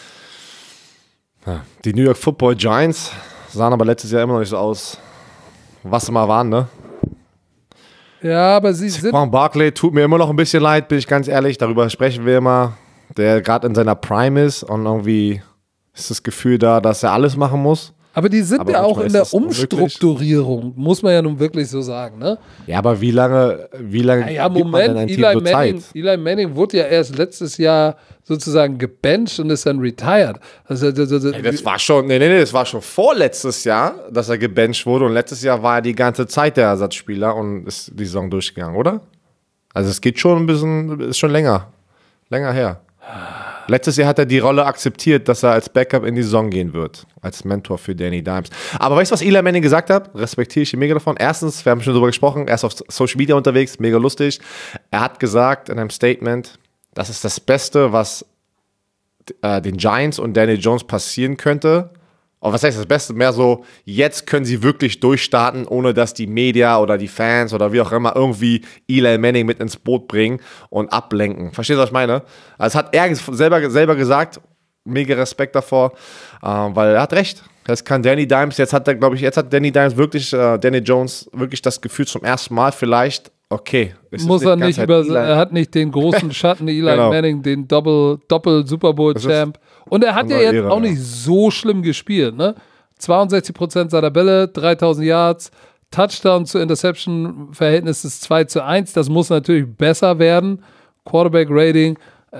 Die New York Football Giants sahen aber letztes Jahr immer noch nicht so aus, was sie mal waren, ne? Ja, aber sie sind... Saquon Barkley tut mir immer noch ein bisschen leid, bin ich ganz ehrlich. Darüber sprechen wir immer. Der gerade in seiner Prime ist und irgendwie ist das Gefühl da, dass er alles machen muss. Aber die sind aber ja auch in der Umstrukturierung, muss man ja nun wirklich so sagen, ne? Ja, aber wie lange ja, gibt man denn ein Team so Zeit? Eli Manning wurde ja erst letztes Jahr sozusagen gebencht und ist dann retired. Also, das war schon, das war schon vorletztes Jahr, dass er gebencht wurde und letztes Jahr war er die ganze Zeit der Ersatzspieler und ist die Saison durchgegangen, oder? Also es geht schon ein bisschen, ist schon länger her. Letztes Jahr hat er die Rolle akzeptiert, dass er als Backup in die Saison gehen wird. Als Mentor für Danny Dimes. Aber weißt du, was Eli Manning gesagt hat? Respektiere ich ihn mega davon. Erstens, wir haben schon darüber gesprochen, er ist auf Social Media unterwegs, mega lustig. Er hat gesagt in einem Statement, das ist das Beste, was den Giants und Daniel Jones passieren könnte. Und was heißt das Beste? Mehr so, jetzt können sie wirklich durchstarten, ohne dass die Media oder die Fans oder wie auch immer irgendwie Eli Manning mit ins Boot bringen und ablenken. Verstehst du, was ich meine? Also das hat er selber gesagt, mega Respekt davor, weil er hat recht. Das kann Danny Dimes, jetzt hat Danny Dimes wirklich, Danny Jones wirklich das Gefühl zum ersten Mal vielleicht, okay. Muss er nicht er hat nicht den großen Schatten Eli genau. Manning, den Doppel-Super Bowl-Champ. Und er hat ja jetzt auch nicht so schlimm gespielt, ne? 62% seiner Bälle, 3000 Yards, Touchdown zu Interception-Verhältnis ist 2:1. Das muss natürlich besser werden. Quarterback-Rating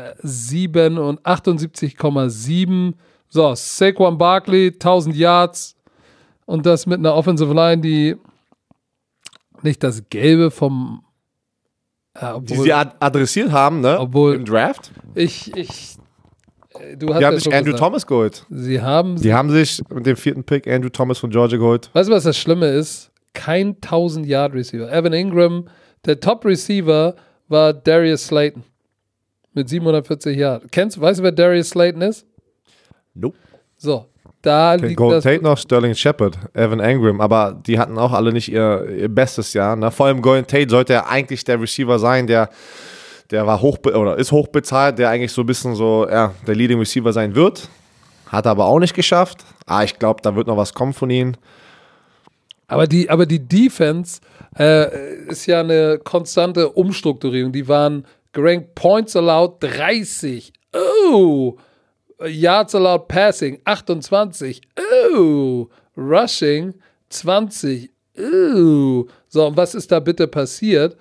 78,7. So, Saquon Barkley, 1000 Yards und das mit einer Offensive Line, die nicht das Gelbe vom die sie adressiert haben, ne? Im Draft. Du hast die haben sich Andrew Thomas geholt. Die haben sich mit dem 4. Pick Andrew Thomas von Georgia geholt. Weißt du, was das Schlimme ist? Kein 1000-Yard-Receiver. Evan Ingram, der Top-Receiver war Darius Slayton mit 740 Yards. Weißt du, wer Darius Slayton ist? Nope. So, da liegt Golden das... Tate noch, Sterling Shepard, Evan Ingram, aber die hatten auch alle nicht ihr bestes Jahr. Ne? Vor allem Golden Tate sollte ja eigentlich der Receiver sein, der war ist hochbezahlt, der eigentlich so ein bisschen so, ja, der Leading Receiver sein wird. Hat er aber auch nicht geschafft. Ich glaube, da wird noch was kommen von ihm. Aber die Defense ist ja eine konstante Umstrukturierung. Die waren gerankt Points allowed 30. Oh! Yards allowed passing 28. Oh! Rushing 20. Oh! So, und was ist da bitte passiert?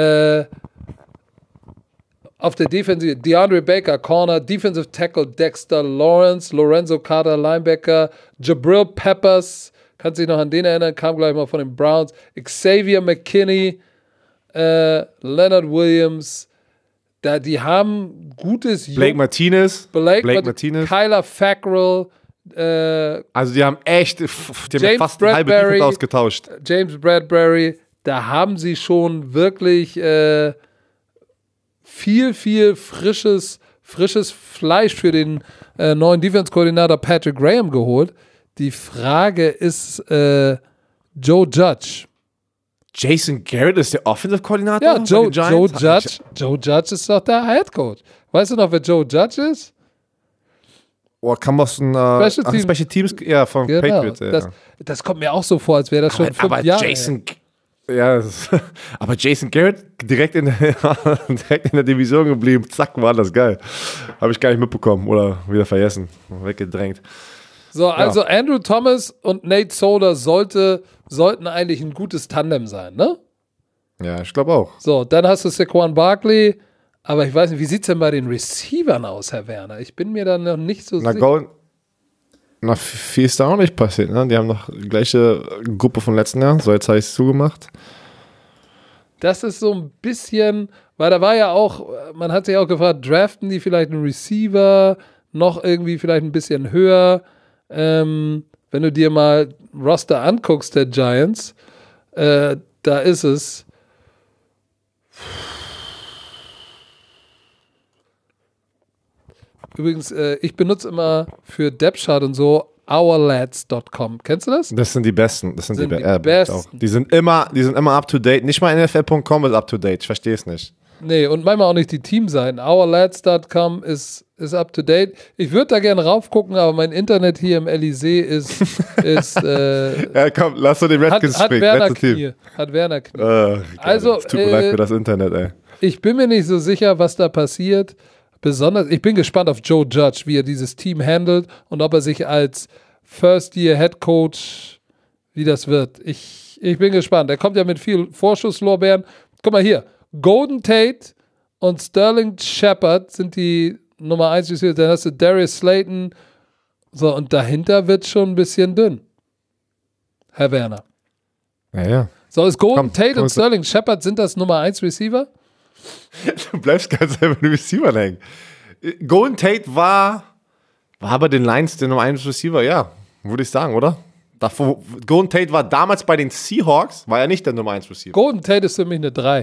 Auf der Defensive, DeAndre Baker, Corner, Defensive Tackle Dexter Lawrence, Lorenzo Carter, Linebacker, Jabril Peppers, kannst du dich noch an den erinnern, kam gleich mal von den Browns, Xavier McKinney, Leonard Williams, die haben gutes... Blake Martinez, Kyler Fackrell, also die haben fast eine halbe Defense ausgetauscht. James Bradbury, da haben sie schon wirklich... viel frisches Fleisch für den neuen Defense-Koordinator Patrick Graham geholt. Die Frage ist Joe Judge. Jason Garrett ist der Offensive-Koordinator? Ja, Joe Judge ist doch der Head Coach. Weißt du noch, wer Joe Judge ist? Kam aus den Special Teams, ja, von genau. Patriots. Ja. Das kommt mir auch so vor, als wäre das schon 5 Jahre. Jason Ja, aber Jason Garrett direkt in der Division geblieben. Zack, war das geil. Habe ich gar nicht mitbekommen oder wieder vergessen. Weggedrängt. So, also Andrew Thomas und Nate Solder sollten eigentlich ein gutes Tandem sein, ne? Ja, ich glaube auch. So, dann hast du Saquon Barkley, aber ich weiß nicht, wie sieht es denn bei den Receivern aus, Herr Werner? Ich bin mir da noch nicht so sicher. Viel ist da auch nicht passiert, ne? Die haben noch die gleiche Gruppe von letzten Jahr, so jetzt habe ich es zugemacht. Das ist so ein bisschen, weil da war ja auch, man hat sich auch gefragt, draften die vielleicht einen Receiver noch irgendwie vielleicht ein bisschen höher? Wenn du dir mal Roster anguckst der Giants, da ist es übrigens, ich benutze immer für Depth-Chart und so ourlads.com. Kennst du das? Das sind die Besten. Das sind die Besten. Auch. Die sind immer up to date. Nicht mal NFL.com ist up to date. Ich verstehe es nicht. Nee, und manchmal auch nicht die Teamseiten. Ourlads.com ist up to date. Ich würde da gerne raufgucken, aber mein Internet hier im Elysée ist ja, komm, lass doch den Redskins springen. Hat Werner Knie. Also, tut mir leid für das Internet, ey. Ich bin mir nicht so sicher, was da passiert. Besonders, ich bin gespannt auf Joe Judge, wie er dieses Team handelt und ob er sich als First-Year-Head-Coach, wie das wird. Ich bin gespannt. Er kommt ja mit viel Vorschusslorbeeren. Guck mal hier. Golden Tate und Sterling Shepard sind die Nummer 1 Receiver. Dann hast du Darius Slayton. So, und dahinter wird schon ein bisschen dünn. Herr Werner. Ja. So, ist Golden Tate und Sterling Shepard, sind das Nummer 1 Receiver? Du bleibst ganz selber mit dem Receiver hängen. Golden Tate war bei den Lions der Nummer 1 Receiver, ja, würde ich sagen, oder? Golden Tate war damals bei den Seahawks, war er nicht der Nummer 1 Receiver. Golden Tate ist für mich eine 3.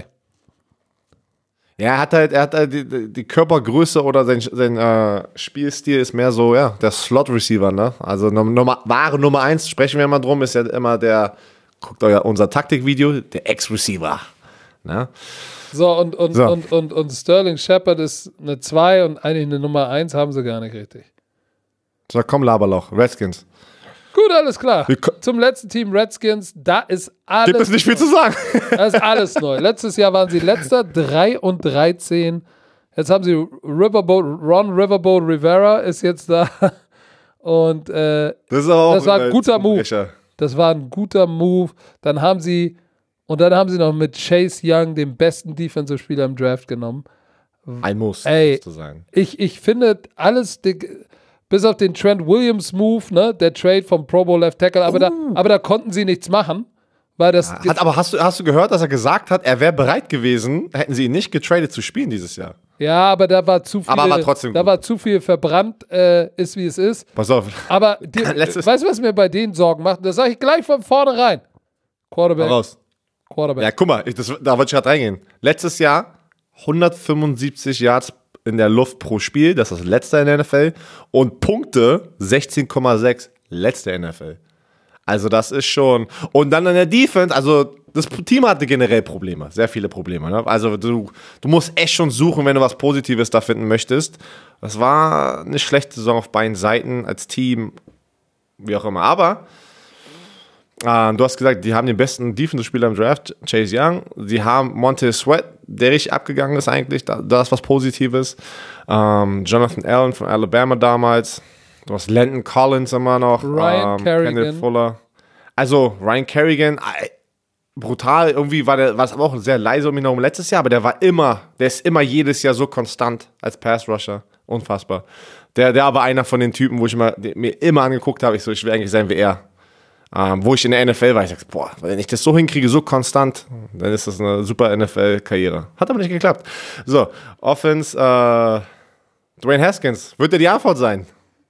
Ja, er hat halt die Körpergröße oder sein Spielstil ist mehr so, ja, der Slot-Receiver, ne? Also wahre Nummer 1, sprechen wir mal drum, ist ja immer guckt unser Taktikvideo, der Ex-Receiver, ne? So, und Sterling Shepard ist eine 2 und eigentlich eine Nummer 1 haben sie gar nicht richtig. So, komm, Laberloch, Redskins. Gut, alles klar. Zum letzten Team Redskins, da ist alles. Gibt es nicht viel zu sagen. Da ist alles neu. Letztes Jahr waren sie letzter, 3-13. Jetzt haben sie Ron Riverboat Rivera ist jetzt da. Und das war ein guter Move. Das war ein guter Move. Dann haben sie noch mit Chase Young den besten Defensive-Spieler im Draft genommen. Ein Muss, zu sein. Ich finde alles, bis auf den Trent Williams Move, ne, der Trade vom Pro Bowl Left Tackle, aber da konnten sie nichts machen. Weil das aber hast du gehört, dass er gesagt hat, er wäre bereit gewesen, hätten sie ihn nicht getradet zu spielen dieses Jahr? Ja, aber da war zu viel. Aber war trotzdem da gut. War zu viel verbrannt, ist wie es ist. Pass auf. Aber weißt du, was mir bei denen Sorgen macht? Das sage ich gleich von vornherein. Quarterback. Ja, guck mal, da wollte ich gerade reingehen. Letztes Jahr 175 Yards in der Luft pro Spiel, das ist das letzte in der NFL. Und Punkte 16,6, letzte NFL. Also das ist schon. Und dann in der Defense, also das Team hatte generell Probleme, sehr viele Probleme. Ne? Also du musst echt schon suchen, wenn du was Positives da finden möchtest. Das war eine schlechte Saison auf beiden Seiten als Team, wie auch immer. Aber du hast gesagt, die haben den besten Defensive-Spieler im Draft, Chase Young. Sie haben Montez Sweat, der richtig abgegangen ist eigentlich. Da ist was Positives. Jonathan Allen von Alabama damals. Du hast Landon Collins immer noch. Ryan Kerrigan. Kenneth Fuller. Also Ryan Kerrigan, brutal. Irgendwie war es aber auch sehr leise um ihn herum letztes Jahr, aber der ist immer jedes Jahr so konstant als Pass-Rusher. Unfassbar. Der war einer von den Typen, wo ich mir immer angeguckt habe, ich will eigentlich sein wie er. Wo ich in der NFL war, ich dachte, boah, wenn ich das so hinkriege, so konstant, dann ist das eine super NFL-Karriere. Hat aber nicht geklappt. So, Offense, Dwayne Haskins, wird der die Antwort sein?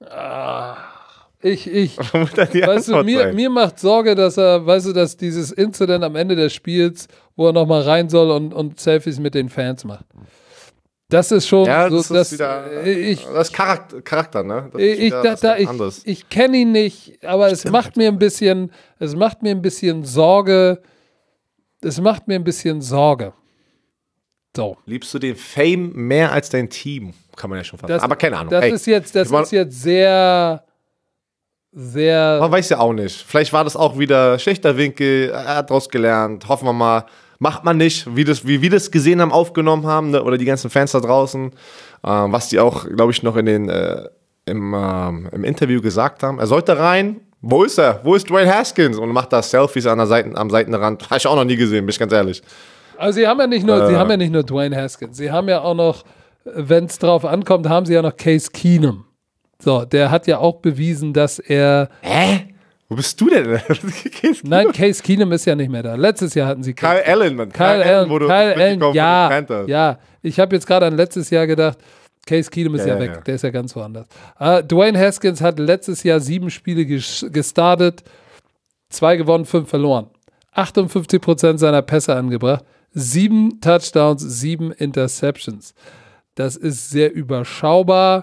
Weißt du, mir macht Sorge, dass dieses Incident am Ende des Spiels, wo er nochmal rein soll und Selfies mit den Fans macht. Das ist schon das ist Charakter, ne? Ich kenne ihn nicht, aber es macht mir ein bisschen Sorge. Es macht mir ein bisschen Sorge. So. Liebst du den Fame mehr als dein Team? Kann man ja schon fast sagen. Aber keine Ahnung. Das ist jetzt sehr sehr. Man weiß ja auch nicht. Vielleicht war das auch wieder schlechter Winkel, er hat draus gelernt, hoffen wir mal. Macht man nicht, wie wir das gesehen haben, aufgenommen haben, ne? Oder die ganzen Fans da draußen, was die auch, glaube ich, noch im Interview gesagt haben. Er sollte rein. Wo ist er? Wo ist Dwayne Haskins? Und macht da Selfies am Seitenrand. Habe ich auch noch nie gesehen, bin ich ganz ehrlich. Also sie haben ja nicht nur Dwayne Haskins. Sie haben ja auch noch, wenn es drauf ankommt, haben sie ja noch Case Keenum. So, der hat ja auch bewiesen, dass er. Wo bist du denn? Nein, Case Keenum ist ja nicht mehr da. Letztes Jahr hatten sie Kyle Allen, Mann. Kyle Allen, ja. Panthers. Ja, ich habe jetzt gerade an letztes Jahr gedacht, Case Keenum ist ja weg. Ja. Der ist ja ganz woanders. Dwayne Haskins hat letztes Jahr 7 Spiele gestartet, 2 gewonnen, 5 verloren. 58% seiner Pässe angebracht, 7 Touchdowns, 7 Interceptions. Das ist sehr überschaubar.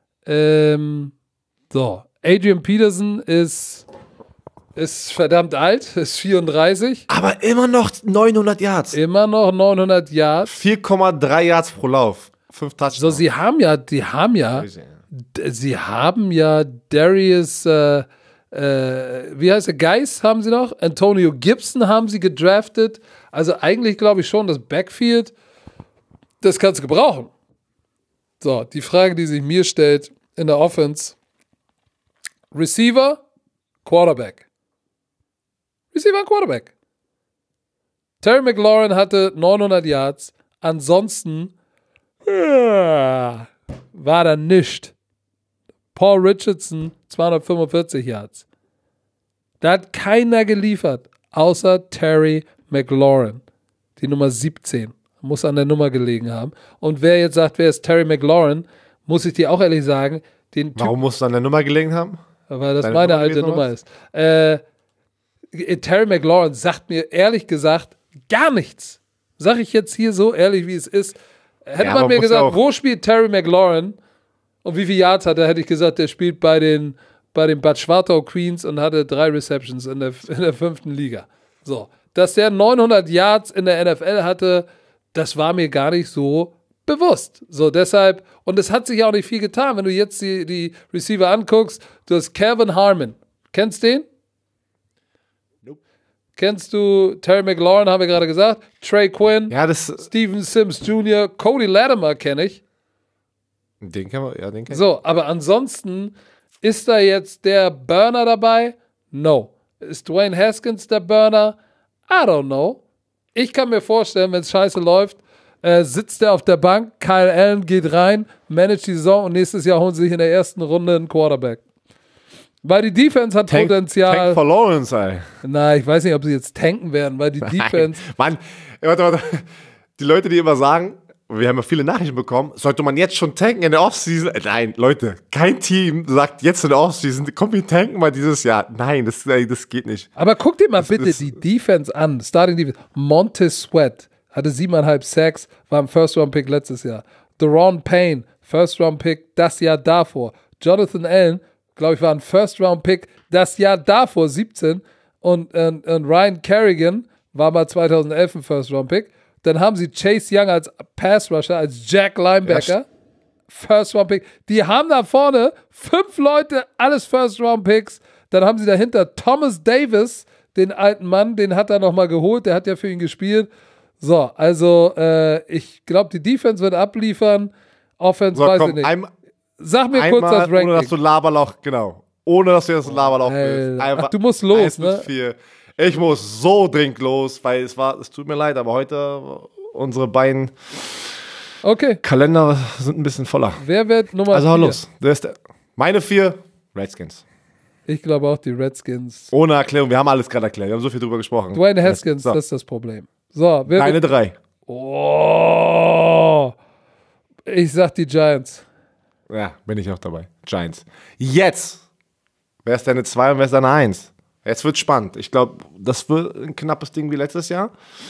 So, Adrian Peterson ist verdammt alt, ist 34. Aber immer noch 900 Yards. Immer noch 900 Yards. 4,3 Yards pro Lauf. 5 Touchdowns. So, sie haben ja Darius, wie heißt der, Geis haben sie noch, Antonio Gibson haben sie gedraftet. Also eigentlich glaube ich schon, das Backfield, das kannst du gebrauchen. So, die Frage, die sich mir stellt in der Offense, Receiver, Quarterback. Receiver, Quarterback. Terry McLaurin hatte 900 Yards, ansonsten war da nichts. Paul Richardson 245 Yards. Da hat keiner geliefert, außer Terry McLaurin, die Nummer 17. Muss an der Nummer gelegen haben. Und wer jetzt sagt, wer ist Terry McLaurin, muss ich dir auch ehrlich sagen, Warum muss es an der Nummer gelegen haben? Weil das meine alte Nummer ist. Terry McLaurin sagt mir ehrlich gesagt gar nichts. Sag ich jetzt hier so ehrlich, wie es ist. Hätte man mir gesagt, wo spielt Terry McLaurin und wie viele Yards hat er, hätte ich gesagt, der spielt bei den Bad Schwartau Queens und hatte 3 Receptions in der 5. Liga. So, dass der 900 Yards in der NFL hatte, das war mir gar nicht so bewusst. So, deshalb, und es hat sich auch nicht viel getan, wenn du jetzt die Receiver anguckst, du hast Calvin Harmon. Kennst du den? Nope. Kennst du Terry McLaurin, haben wir gerade gesagt, Trey Quinn, ja, Steven Sims Jr., Cody Latimer kenne ich. Den kenn ich. So, aber ansonsten, ist da jetzt der Burner dabei? No. Ist Dwayne Haskins der Burner? I don't know. Ich kann mir vorstellen, wenn es scheiße läuft, sitzt er auf der Bank, Kyle Allen geht rein, managt die Saison und nächstes Jahr holen sie sich in der ersten Runde einen Quarterback. Weil die Defense hat Potenzial. Tank for Lawrence, ey. Na, ich weiß nicht, ob sie jetzt tanken werden, weil die Defense. Mann, warte. Die Leute, die immer sagen, wir haben ja viele Nachrichten bekommen, sollte man jetzt schon tanken in der Offseason? Nein, Leute, kein Team sagt jetzt in der Offseason, komm, wir tanken mal dieses Jahr. Nein, das geht nicht. Aber guck dir mal bitte die Defense an. Starting Defense. Montez Sweat hatte 7,5 Sacks, war ein First-Round-Pick letztes Jahr. Deron Payne, First-Round-Pick das Jahr davor. Jonathan Allen, glaube ich, war ein First-Round-Pick das Jahr davor, 17. Und Ryan Kerrigan war mal 2011 ein First-Round-Pick. Dann haben sie Chase Young als Pass-Rusher, als Jack-Linebacker. First-Round-Pick. Die haben da vorne 5 Leute, alles First-Round-Picks. Dann haben sie dahinter Thomas Davis, den alten Mann, den hat er nochmal geholt, der hat ja für ihn gespielt. So, also ich glaube, die Defense wird abliefern. Offense so, weiß komm, ich nicht. Sag mir kurz das Ranking. Ohne dass du Laberloch, genau. Ohne dass du jetzt ein Laberloch bist. Ach, du musst los, 1 bis 4. Ich muss so dringend los, weil es tut mir leid, aber heute unsere beiden Kalender sind ein bisschen voller. Wer wird Nummer 4? Also hau los. Meine 4, Redskins. Ich glaube auch die Redskins. Ohne Erklärung, wir haben alles gerade erklärt, wir haben so viel drüber gesprochen. Dwayne Haskins, das ist das Problem. So, Deine 3. Oh, ich sag die Giants. Ja, bin ich auch dabei. Giants. Jetzt. Wer ist deine 2 und wer ist deine 1? Jetzt wird's spannend. Ich glaube, das wird ein knappes Ding wie letztes Jahr.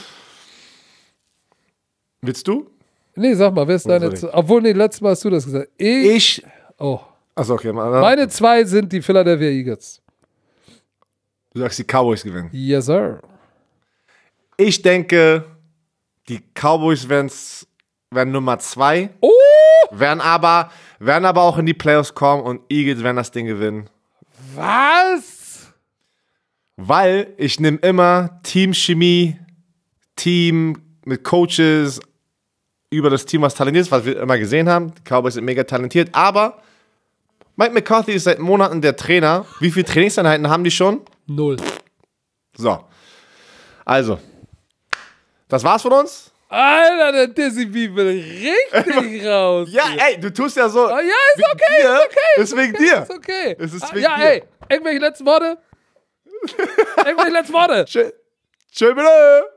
Willst du? Nee, sag mal, wer ist deine 2? Obwohl, nee, letztes Mal hast du das gesagt. Oh. Achso, okay. Meine 2 sind die Philadelphia Eagles. Du sagst, die Cowboys gewinnen. Yes, sir. Ich denke, die Cowboys werden Nummer 2. Werden aber auch in die Playoffs kommen und Eagles werden das Ding gewinnen. Was? Weil ich nehme immer Teamchemie, Team mit Coaches über das Team, was talentiert ist, was wir immer gesehen haben. Die Cowboys sind mega talentiert, aber Mike McCarthy ist seit Monaten der Trainer. Wie viele Trainingseinheiten haben die schon? 0. So. Also. Das war's von uns. Alter, der Dizzy Beef will richtig raus. Ja, ey, du tust ja so. Oh, ja, ist okay, Ist wegen dir. Ist okay. Es ist wegen ja, dir. ey, irgendwelche letzten Worte? Tschö, bitte.